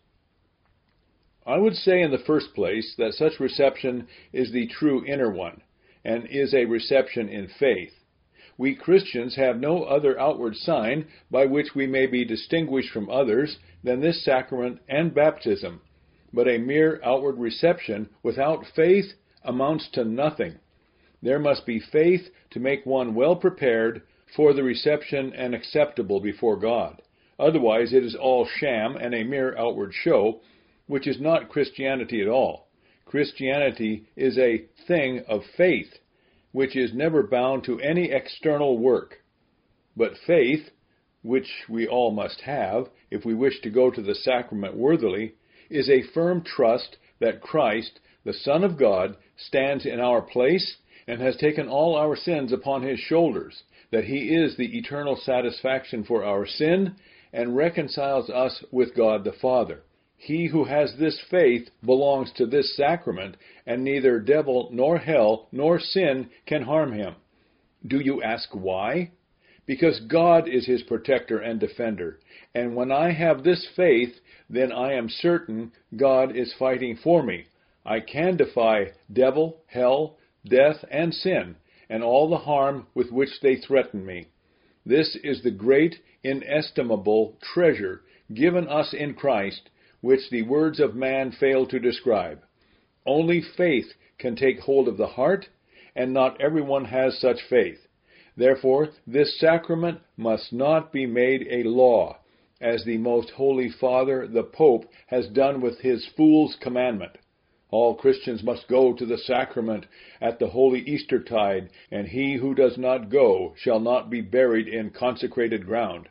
I would say in the first place that such reception is the true inner one, and is a reception in faith. We Christians have no other outward sign by which we may be distinguished from others than this sacrament and baptism, but a mere outward reception without faith amounts to nothing. There must be faith to make one well prepared for the reception and acceptable before God. Otherwise it is all sham and a mere outward show, which is not Christianity at all. Christianity is a thing of faith, which is never bound to any external work. But faith, which we all must have if we wish to go to the sacrament worthily, is a firm trust that Christ, the Son of God, stands in our place and has taken all our sins upon his shoulders, that he is the eternal satisfaction for our sin and reconciles us with God the Father. He who has this faith belongs to this sacrament, and neither devil nor hell nor sin can harm him. Do you ask why? Because God is his protector and defender, and when I have this faith, then I am certain God is fighting for me. I can defy devil, hell, death, and sin, and all the harm with which they threaten me. This is the great, inestimable treasure given us in Christ, which the words of man fail to describe. Only faith can take hold of the heart, and not everyone has such faith. Therefore, this sacrament must not be made a law, as the Most Holy Father, the Pope, has done with his fool's commandment. All Christians must go to the sacrament at the holy Eastertide, and he who does not go shall not be buried in consecrated ground.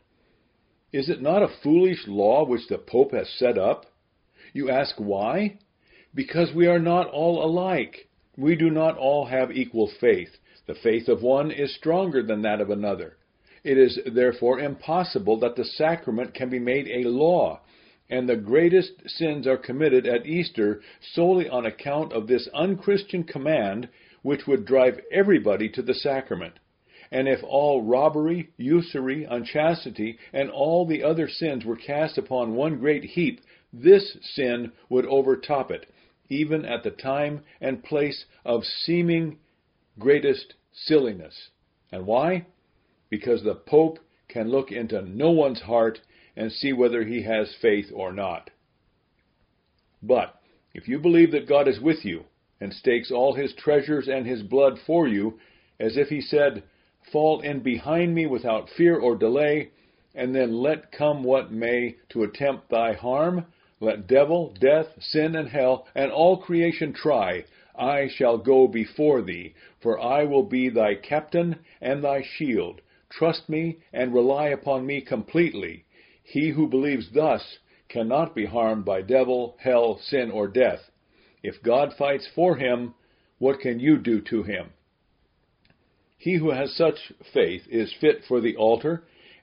Is it not a foolish law which the Pope has set up? You ask why? Because we are not all alike. We do not all have equal faith. The faith of one is stronger than that of another. It is therefore impossible that the sacrament can be made a law, and the greatest sins are committed at Easter solely on account of this unchristian command, which would drive everybody to the sacrament. And if all robbery, usury, unchastity, and all the other sins were cast upon one great heap, this sin would overtop it, even at the time and place of seeming greatest silliness. And why? Because the Pope can look into no one's heart and see whether he has faith or not. But if you believe that God is with you and stakes all his treasures and his blood for you, as if he said, "Fall in behind me without fear or delay, and then let come what may to attempt thy harm. Let devil, death, sin, and hell, and all creation try. I shall go before thee, for I will be thy captain and thy shield. Trust me and rely upon me completely. He who believes thus cannot be harmed by devil, hell, sin, or death. If God fights for him, what can you do to him?" He who has such faith is fit for the altar,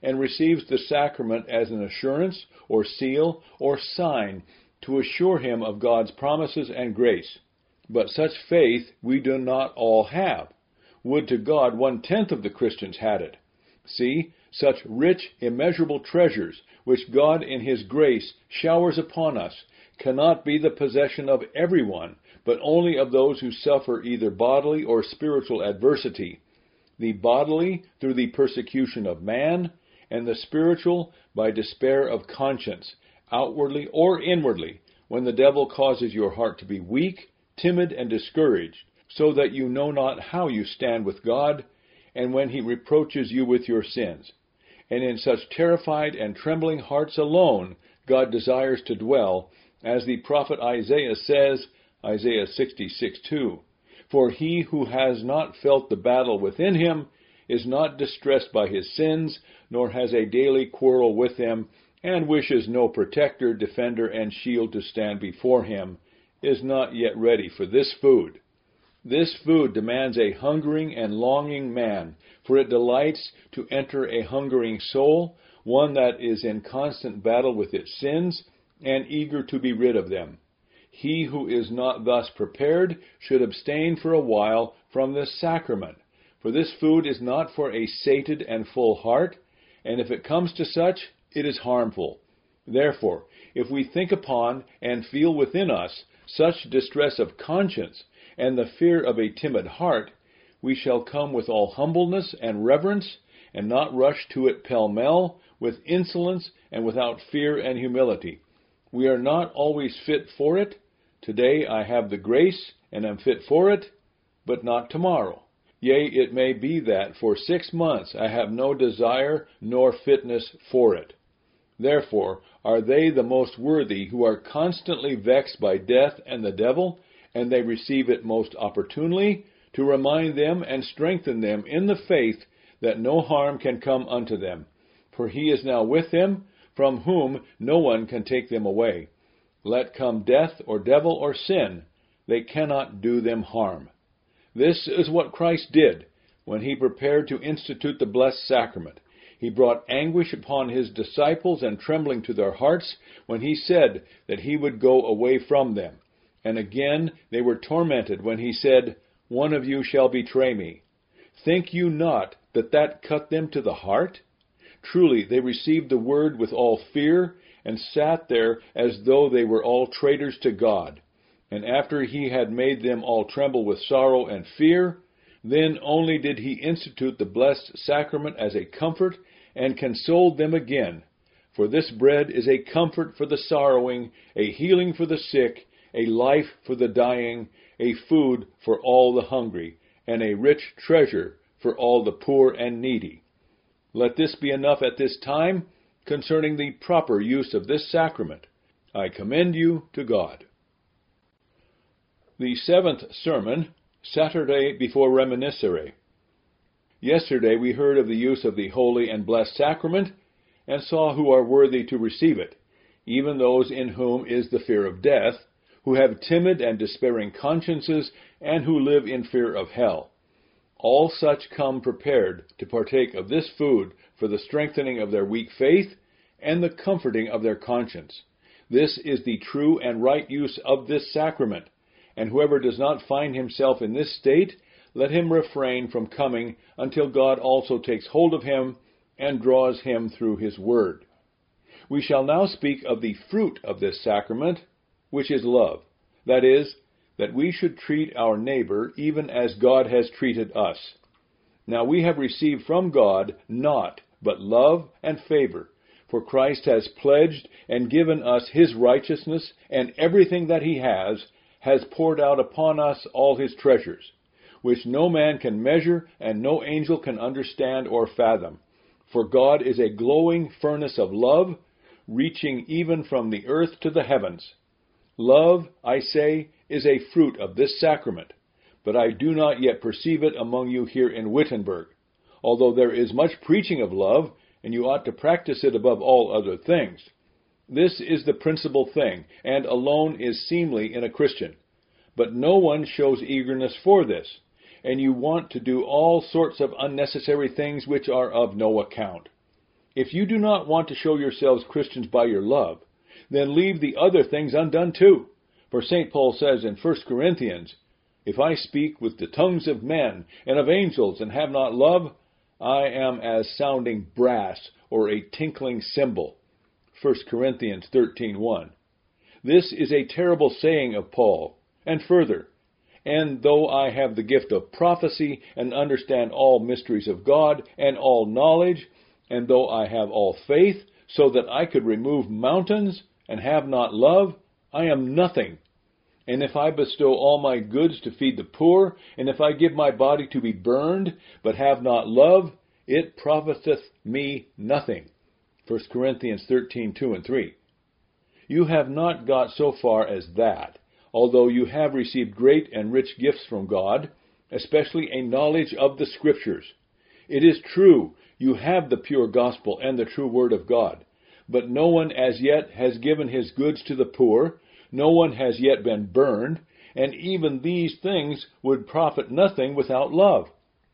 and receives the sacrament as an assurance or seal or sign to assure him of God's promises and grace. But such faith we do not all have. Would to God 1/10 of the Christians had it. See, such rich, immeasurable treasures, which God in His grace showers upon us, cannot be the possession of everyone, but only of those who suffer either bodily or spiritual adversity. The bodily through the persecution of man, and the spiritual by despair of conscience, outwardly or inwardly, when the devil causes your heart to be weak, timid, and discouraged, so that you know not how you stand with God, and when he reproaches you with your sins. And in such terrified and trembling hearts alone God desires to dwell, as the prophet Isaiah says, Isaiah 66:2, "For he who has not felt the battle within him is not distressed by his sins, nor has a daily quarrel with them, and wishes no protector, defender, and shield to stand before him, is not yet ready for this food." This food demands a hungering and longing man, for it delights to enter a hungering soul, one that is in constant battle with its sins, and eager to be rid of them. He who is not thus prepared should abstain for a while from this sacrament, for this food is not for a sated and full heart, and if it comes to such, it is harmful. Therefore, if we think upon and feel within us such distress of conscience and the fear of a timid heart, we shall come with all humbleness and reverence, and not rush to it pell-mell, with insolence and without fear and humility. We are not always fit for it. Today I have the grace, and am fit for it, but not tomorrow. Yea, it may be that for 6 months I have no desire nor fitness for it. Therefore are they the most worthy who are constantly vexed by death and the devil, and they receive it most opportunely, to remind them and strengthen them in the faith that no harm can come unto them. For he is now with them, from whom no one can take them away. Let come death or devil or sin, they cannot do them harm. This is what Christ did when he prepared to institute the blessed sacrament. He brought anguish upon his disciples and trembling to their hearts when he said that he would go away from them. And again they were tormented when he said, "One of you shall betray me." Think you not that that cut them to the heart? Truly, they received the word with all fear, and sat there as though they were all traitors to God. And after he had made them all tremble with sorrow and fear, then only did he institute the blessed sacrament as a comfort, and consoled them again. For this bread is a comfort for the sorrowing, a healing for the sick, a life for the dying, a food for all the hungry, and a rich treasure for all the poor and needy. Let this be enough at this time concerning the proper use of this sacrament. I commend you to God. The 7th Sermon, Saturday before Reminiscere. Yesterday we heard of the use of the holy and blessed sacrament, and saw who are worthy to receive it, even those in whom is the fear of death, who have timid and despairing consciences, and who live in fear of hell. All such come prepared to partake of this food for the strengthening of their weak faith and the comforting of their conscience. This is the true and right use of this sacrament, and whoever does not find himself in this state, let him refrain from coming until God also takes hold of him and draws him through his word. We shall now speak of the fruit of this sacrament, which is love. That is, that we should treat our neighbor even as God has treated us. Now we have received from God naught but love and favor, for Christ has pledged and given us his righteousness, and everything that he has poured out upon us all his treasures, which no man can measure and no angel can understand or fathom. For God is a glowing furnace of love, reaching even from the earth to the heavens. Love, I say, is a fruit of this sacrament, but I do not yet perceive it among you here in Wittenberg, although there is much preaching of love, and you ought to practice it above all other things. This is the principal thing, and alone is seemly in a Christian. But no one shows eagerness for this, and you want to do all sorts of unnecessary things which are of no account. If you do not want to show yourselves Christians by your love, then leave the other things undone too. For St. Paul says in 1 Corinthians, "If I speak with the tongues of men and of angels and have not love, I am as sounding brass or a tinkling cymbal." 1 Corinthians 13:1. This is a terrible saying of Paul. And further, "And though I have the gift of prophecy and understand all mysteries of God and all knowledge, and though I have all faith so that I could remove mountains and have not love, I am nothing. And if I bestow all my goods to feed the poor, and if I give my body to be burned, but have not love, it profiteth me nothing." 1 Corinthians 13:2 and 3. You have not got so far as that, although you have received great and rich gifts from God, especially a knowledge of the Scriptures. It is true, you have the pure gospel and the true word of God, but no one as yet has given his goods to the poor, no one has yet been burned, and even these things would profit nothing without love.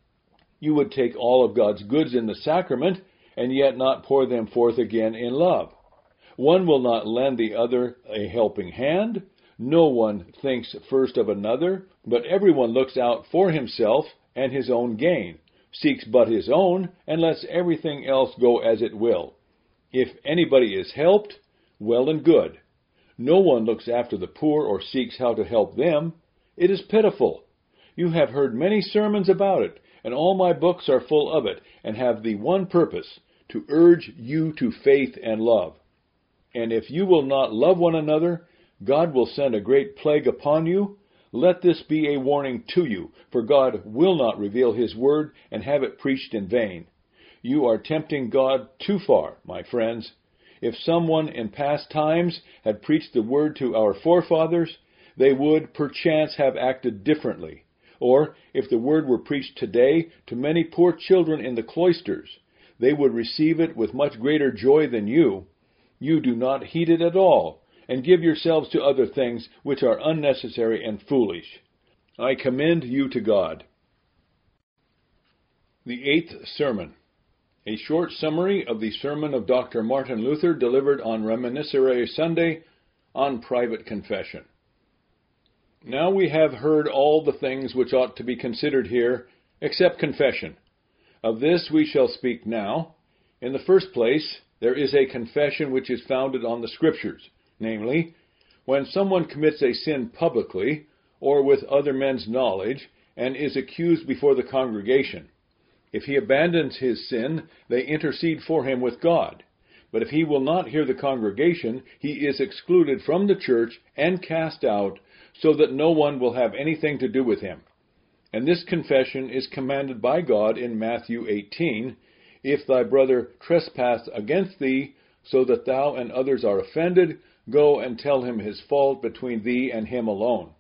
You would take all of God's goods in the sacrament, and yet not pour them forth again in love. One will not lend the other a helping hand. No one thinks first of another, but everyone looks out for himself and his own gain, seeks but his own, and lets everything else go as it will. If anybody is helped, well and good. No one looks after the poor or seeks how to help them. It is pitiful. You have heard many sermons about it, and all my books are full of it, and have the one purpose, to urge you to faith and love. And if you will not love one another, God will send a great plague upon you. Let this be a warning to you, for God will not reveal His word and have it preached in vain. You are tempting God too far, my friends. If someone in past times had preached the word to our forefathers, they would perchance have acted differently. Or, if the word were preached today to many poor children in the cloisters, they would receive it with much greater joy than you. You do not heed it at all, and give yourselves to other things which are unnecessary and foolish. I commend you to God. The Eighth Sermon. A short summary of the sermon of Dr. Martin Luther delivered on Reminiscere Sunday on private confession. Now we have heard all the things which ought to be considered here, except confession. Of this we shall speak now. In the first place, there is a confession which is founded on the Scriptures, namely, when someone commits a sin publicly, or with other men's knowledge, and is accused before the congregation. If he abandons his sin, they intercede for him with God. But if he will not hear the congregation, he is excluded from the church and cast out, so that no one will have anything to do with him. And this confession is commanded by God in Matthew 18, "If thy brother trespass against thee, so that thou and others are offended, go and tell him his fault between thee and him alone."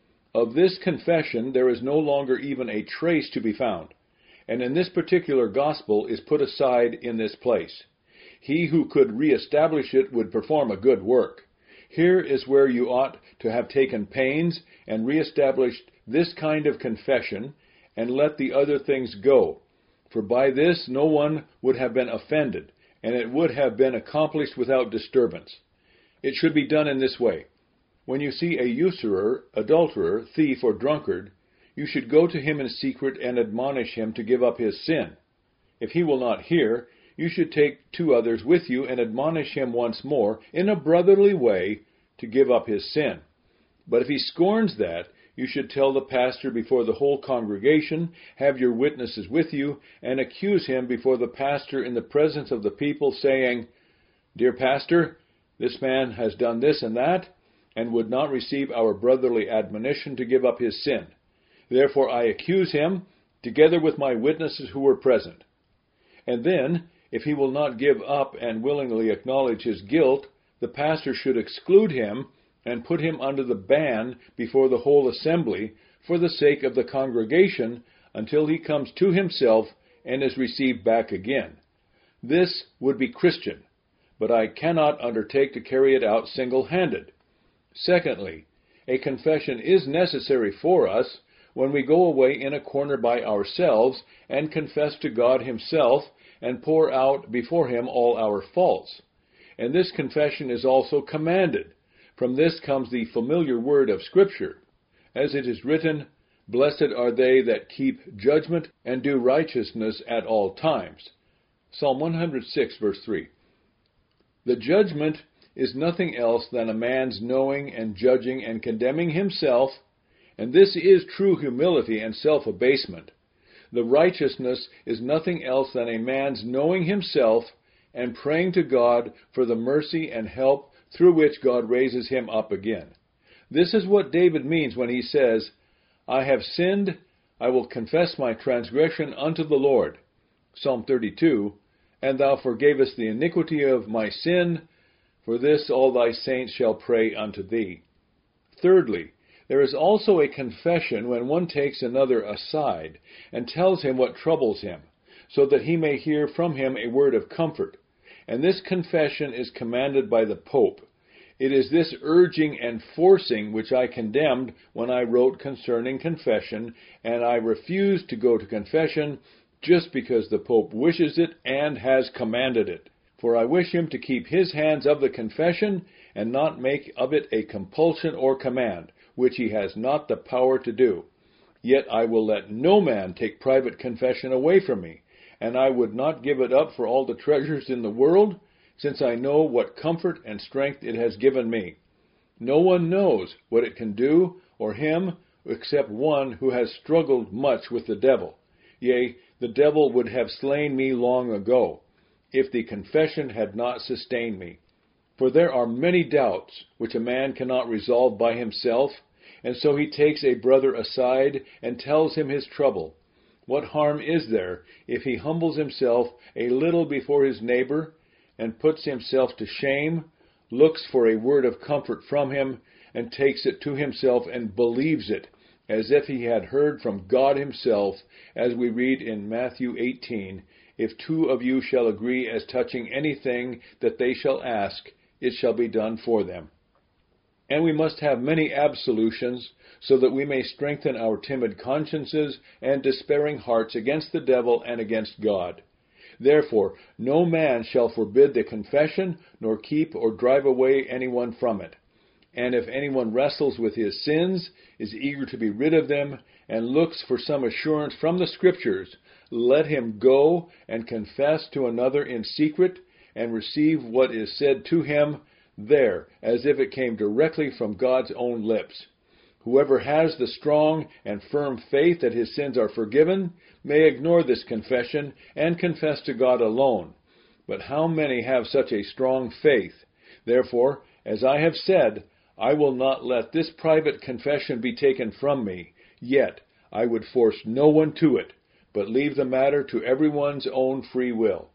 Of this confession there is no longer even a trace to be found, and in this particular gospel is put aside in this place. He who could re-establish it would perform a good work. Here is where you ought to have taken pains and re-established this kind of confession, and let the other things go. For by this no one would have been offended, and it would have been accomplished without disturbance. It should be done in this way. When you see a usurer, adulterer, thief, or drunkard, you should go to him in secret and admonish him to give up his sin. If he will not hear, you should take 2 others with you and admonish him once more, in a brotherly way, to give up his sin. But if he scorns that, you should tell the pastor before the whole congregation, have your witnesses with you, and accuse him before the pastor in the presence of the people, saying, "Dear pastor, this man has done this and that, and would not receive our brotherly admonition to give up his sin. Therefore I accuse him, together with my witnesses who were present." And then, if he will not give up and willingly acknowledge his guilt, the pastor should exclude him and put him under the ban before the whole assembly for the sake of the congregation until he comes to himself and is received back again. This would be Christian, but I cannot undertake to carry it out single-handed. Secondly, a confession is necessary for us when we go away in a corner by ourselves and confess to God Himself and pour out before him all our faults. And this confession is also commanded. From this comes the familiar word of Scripture. As it is written, "Blessed are they that keep judgment and do righteousness at all times." Psalm 106, verse 3. The judgment is nothing else than a man's knowing and judging and condemning himself, and this is true humility and self-abasement. The righteousness is nothing else than a man's knowing himself and praying to God for the mercy and help through which God raises him up again. This is what David means when he says, "I have sinned, I will confess my transgression unto the Lord." Psalm 32, "And thou forgavest the iniquity of my sin, for this all thy saints shall pray unto thee." Thirdly, there is also a confession when one takes another aside and tells him what troubles him, so that he may hear from him a word of comfort. And this confession is commanded by the Pope. It is this urging and forcing which I condemned when I wrote concerning confession, and I refused to go to confession just because the Pope wishes it and has commanded it. For I wish him to keep his hands of the confession and not make of it a compulsion or command, which he has not the power to do. Yet I will let no man take private confession away from me, and I would not give it up for all the treasures in the world, since I know what comfort and strength it has given me. No one knows what it can do, or him, except one who has struggled much with the devil. Yea, the devil would have slain me long ago, if the confession had not sustained me. For there are many doubts which a man cannot resolve by himself, and so he takes a brother aside and tells him his trouble. What harm is there if he humbles himself a little before his neighbor and puts himself to shame, looks for a word of comfort from him, and takes it to himself and believes it, as if he had heard from God himself, as we read in Matthew 18, "If two of you shall agree as touching anything that they shall ask, it shall be done for them." And we must have many absolutions, so that we may strengthen our timid consciences and despairing hearts against the devil and against God. Therefore, no man shall forbid the confession, nor keep or drive away anyone from it. And if anyone wrestles with his sins, is eager to be rid of them, and looks for some assurance from the Scriptures, let him go and confess to another in secret, and receive what is said to him there, as if it came directly from God's own lips. Whoever has the strong and firm faith that his sins are forgiven may ignore this confession and confess to God alone. But how many have such a strong faith? Therefore, as I have said, I will not let this private confession be taken from me, yet I would force no one to it, but leave the matter to everyone's own free will.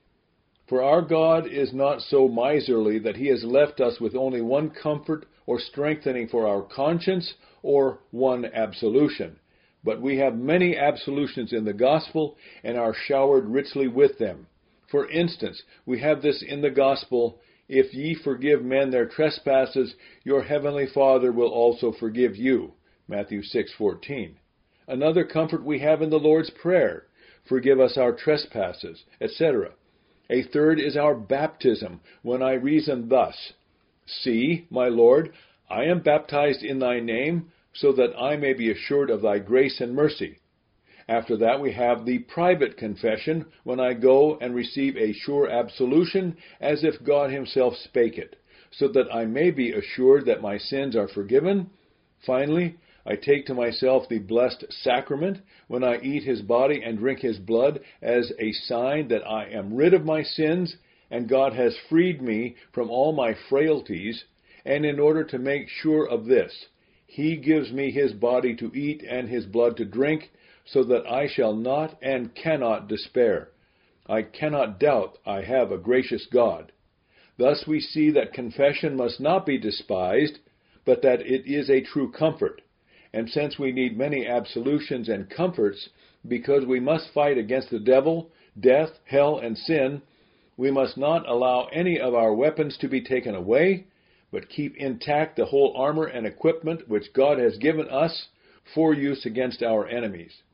For our God is not so miserly that he has left us with only one comfort or strengthening for our conscience or one absolution. But we have many absolutions in the gospel and are showered richly with them. For instance, we have this in the gospel, "If ye forgive men their trespasses, your heavenly Father will also forgive you." Matthew 6:14. Another comfort we have in the Lord's Prayer, "Forgive us our trespasses," etc. A third is our baptism, when I reason thus, "See, my Lord, I am baptized in thy name, so that I may be assured of thy grace and mercy." After that we have the private confession, when I go and receive a sure absolution, as if God himself spake it, so that I may be assured that my sins are forgiven. Finally, I take to myself the blessed sacrament, when I eat his body and drink his blood, as a sign that I am rid of my sins, and God has freed me from all my frailties, and in order to make sure of this, he gives me his body to eat and his blood to drink, so that I shall not and cannot despair. I cannot doubt I have a gracious God. Thus we see that confession must not be despised, but that it is a true comfort. And since we need many absolutions and comforts, because we must fight against the devil, death, hell, and sin, we must not allow any of our weapons to be taken away, but keep intact the whole armor and equipment which God has given us for use against our enemies.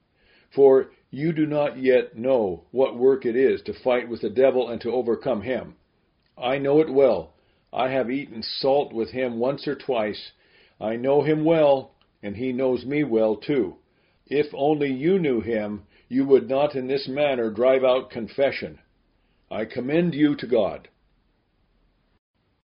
For you do not yet know what work it is to fight with the devil and to overcome him. I know it well. I have eaten salt with him once or twice. I know him well, and he knows me well too. If only you knew him, you would not in this manner drive out confession. I commend you to God.